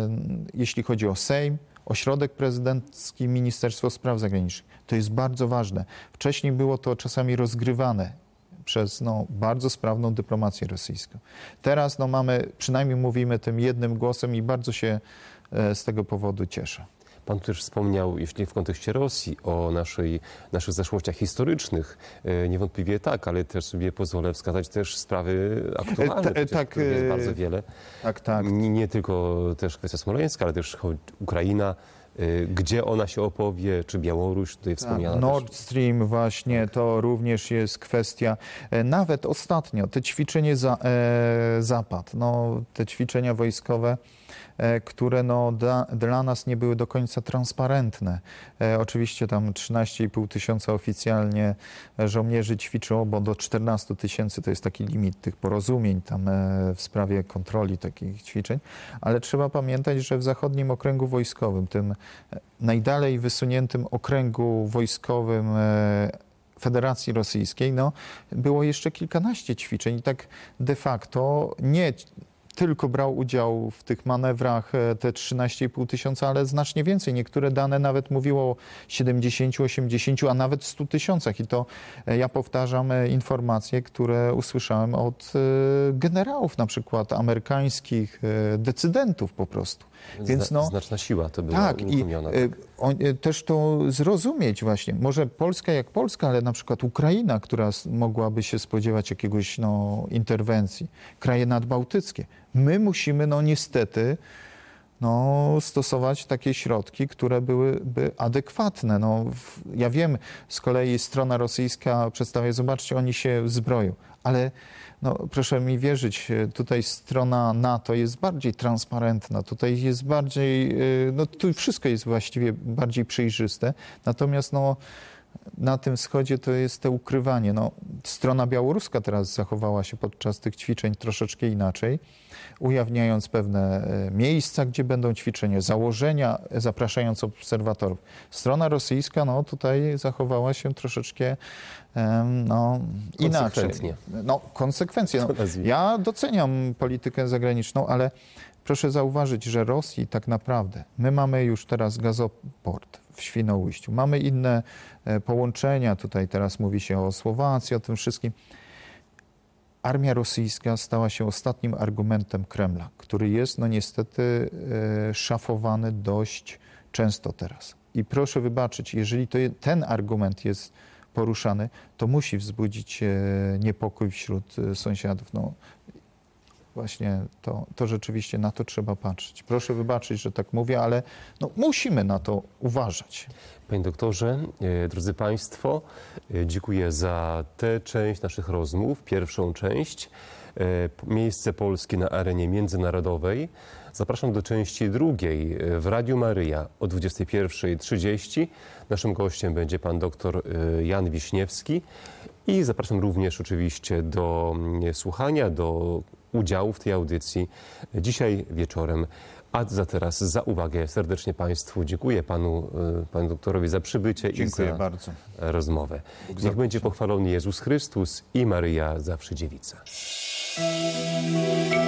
jeśli chodzi o Sejm, ośrodek prezydencki, Ministerstwo Spraw Zagranicznych. To jest bardzo ważne. Wcześniej było to czasami rozgrywane przez no, bardzo sprawną dyplomację rosyjską. Teraz no, mamy, przynajmniej mówimy tym jednym głosem i bardzo się e, z tego powodu cieszę. Pan też wspomniał, jeśli w kontekście Rosji, o naszej, naszych zaszłościach historycznych. E, niewątpliwie tak, ale też sobie pozwolę wskazać też sprawy aktualne. E, ta, tak, których jest bardzo wiele. Tak, tak. Nie, nie tylko też kwestia smoleńska, ale też Ukraina. E, gdzie ona się opowie, czy Białoruś, tutaj wspomniana Tak, Nord też. Stream właśnie, to również jest kwestia. E, Nawet ostatnio te ćwiczenie za, e, Zapad, no, te ćwiczenia wojskowe, e, które no, da, dla nas nie były do końca transparentne. E, oczywiście tam trzynaście i pół tysiąca oficjalnie żołnierzy ćwiczyło, bo do czternastu tysięcy to jest taki limit tych porozumień tam e, w sprawie kontroli takich ćwiczeń, ale trzeba pamiętać, że w zachodnim okręgu wojskowym, tym najdalej wysuniętym okręgu wojskowym e, Federacji Rosyjskiej, no, było jeszcze kilkanaście ćwiczeń i tak de facto nie tylko brał udział w tych manewrach e, te trzynaście i pół tysiąca, ale znacznie więcej. Niektóre dane nawet mówiło o siedemdziesięciu, osiemdziesięciu, a nawet stu tysiącach. I to e, ja powtarzam e, informacje, które usłyszałem od e, generałów na przykład amerykańskich, e, decydentów po prostu. Więc no, Znaczna siła to była tak, i uruchomiona. y, on, y, też to zrozumieć właśnie. Może Polska jak Polska, ale na przykład Ukraina, która s- mogłaby się spodziewać jakiegoś no, interwencji. Kraje nadbałtyckie. My musimy no niestety no, stosować takie środki, które byłyby adekwatne. No, w, ja wiem, z kolei strona rosyjska przedstawia, zobaczcie, oni się zbroją, ale no, proszę mi wierzyć, tutaj strona NATO jest bardziej transparentna, tutaj jest bardziej, no tu wszystko jest właściwie bardziej przejrzyste, natomiast no, na tym wschodzie to jest to ukrywanie. No, strona białoruska teraz zachowała się podczas tych ćwiczeń troszeczkę inaczej, ujawniając pewne e, miejsca, gdzie będą ćwiczenia, założenia, zapraszając obserwatorów. Strona rosyjska no, tutaj zachowała się troszeczkę em, no, inaczej. Konsekwentnie. No, konsekwencje. No, To nazwijmy. ja doceniam politykę zagraniczną, ale proszę zauważyć, że Rosji tak naprawdę, my mamy już teraz gazoport w Świnoujściu, mamy inne e, połączenia, tutaj teraz mówi się o Słowacji, o tym wszystkim. Armia rosyjska stała się ostatnim argumentem Kremla, który jest no niestety e, szafowany dość często teraz. I proszę wybaczyć, jeżeli to je, ten argument jest poruszany, to musi wzbudzić e, niepokój wśród e, sąsiadów. No, właśnie to, to rzeczywiście na to trzeba patrzeć. Proszę wybaczyć, że tak mówię, ale no, musimy na to uważać. Panie doktorze, e, drodzy Państwo, e, dziękuję za tę część naszych rozmów, pierwszą część, e, miejsce Polski na arenie międzynarodowej. Zapraszam do części drugiej e, w Radiu Maryja o dwudziestej pierwszej trzydzieści. Naszym gościem będzie pan doktor e, Jan Wiśniewski i zapraszam również oczywiście do mm, słuchania, do udziału w tej audycji dzisiaj wieczorem. A za teraz za uwagę serdecznie Państwu dziękuję panu, e, panu doktorowi za przybycie Dziękuję i za bardzo. rozmowę. Niech zapłać. będzie pochwalony Jezus Chrystus i Maryja zawsze dziewica.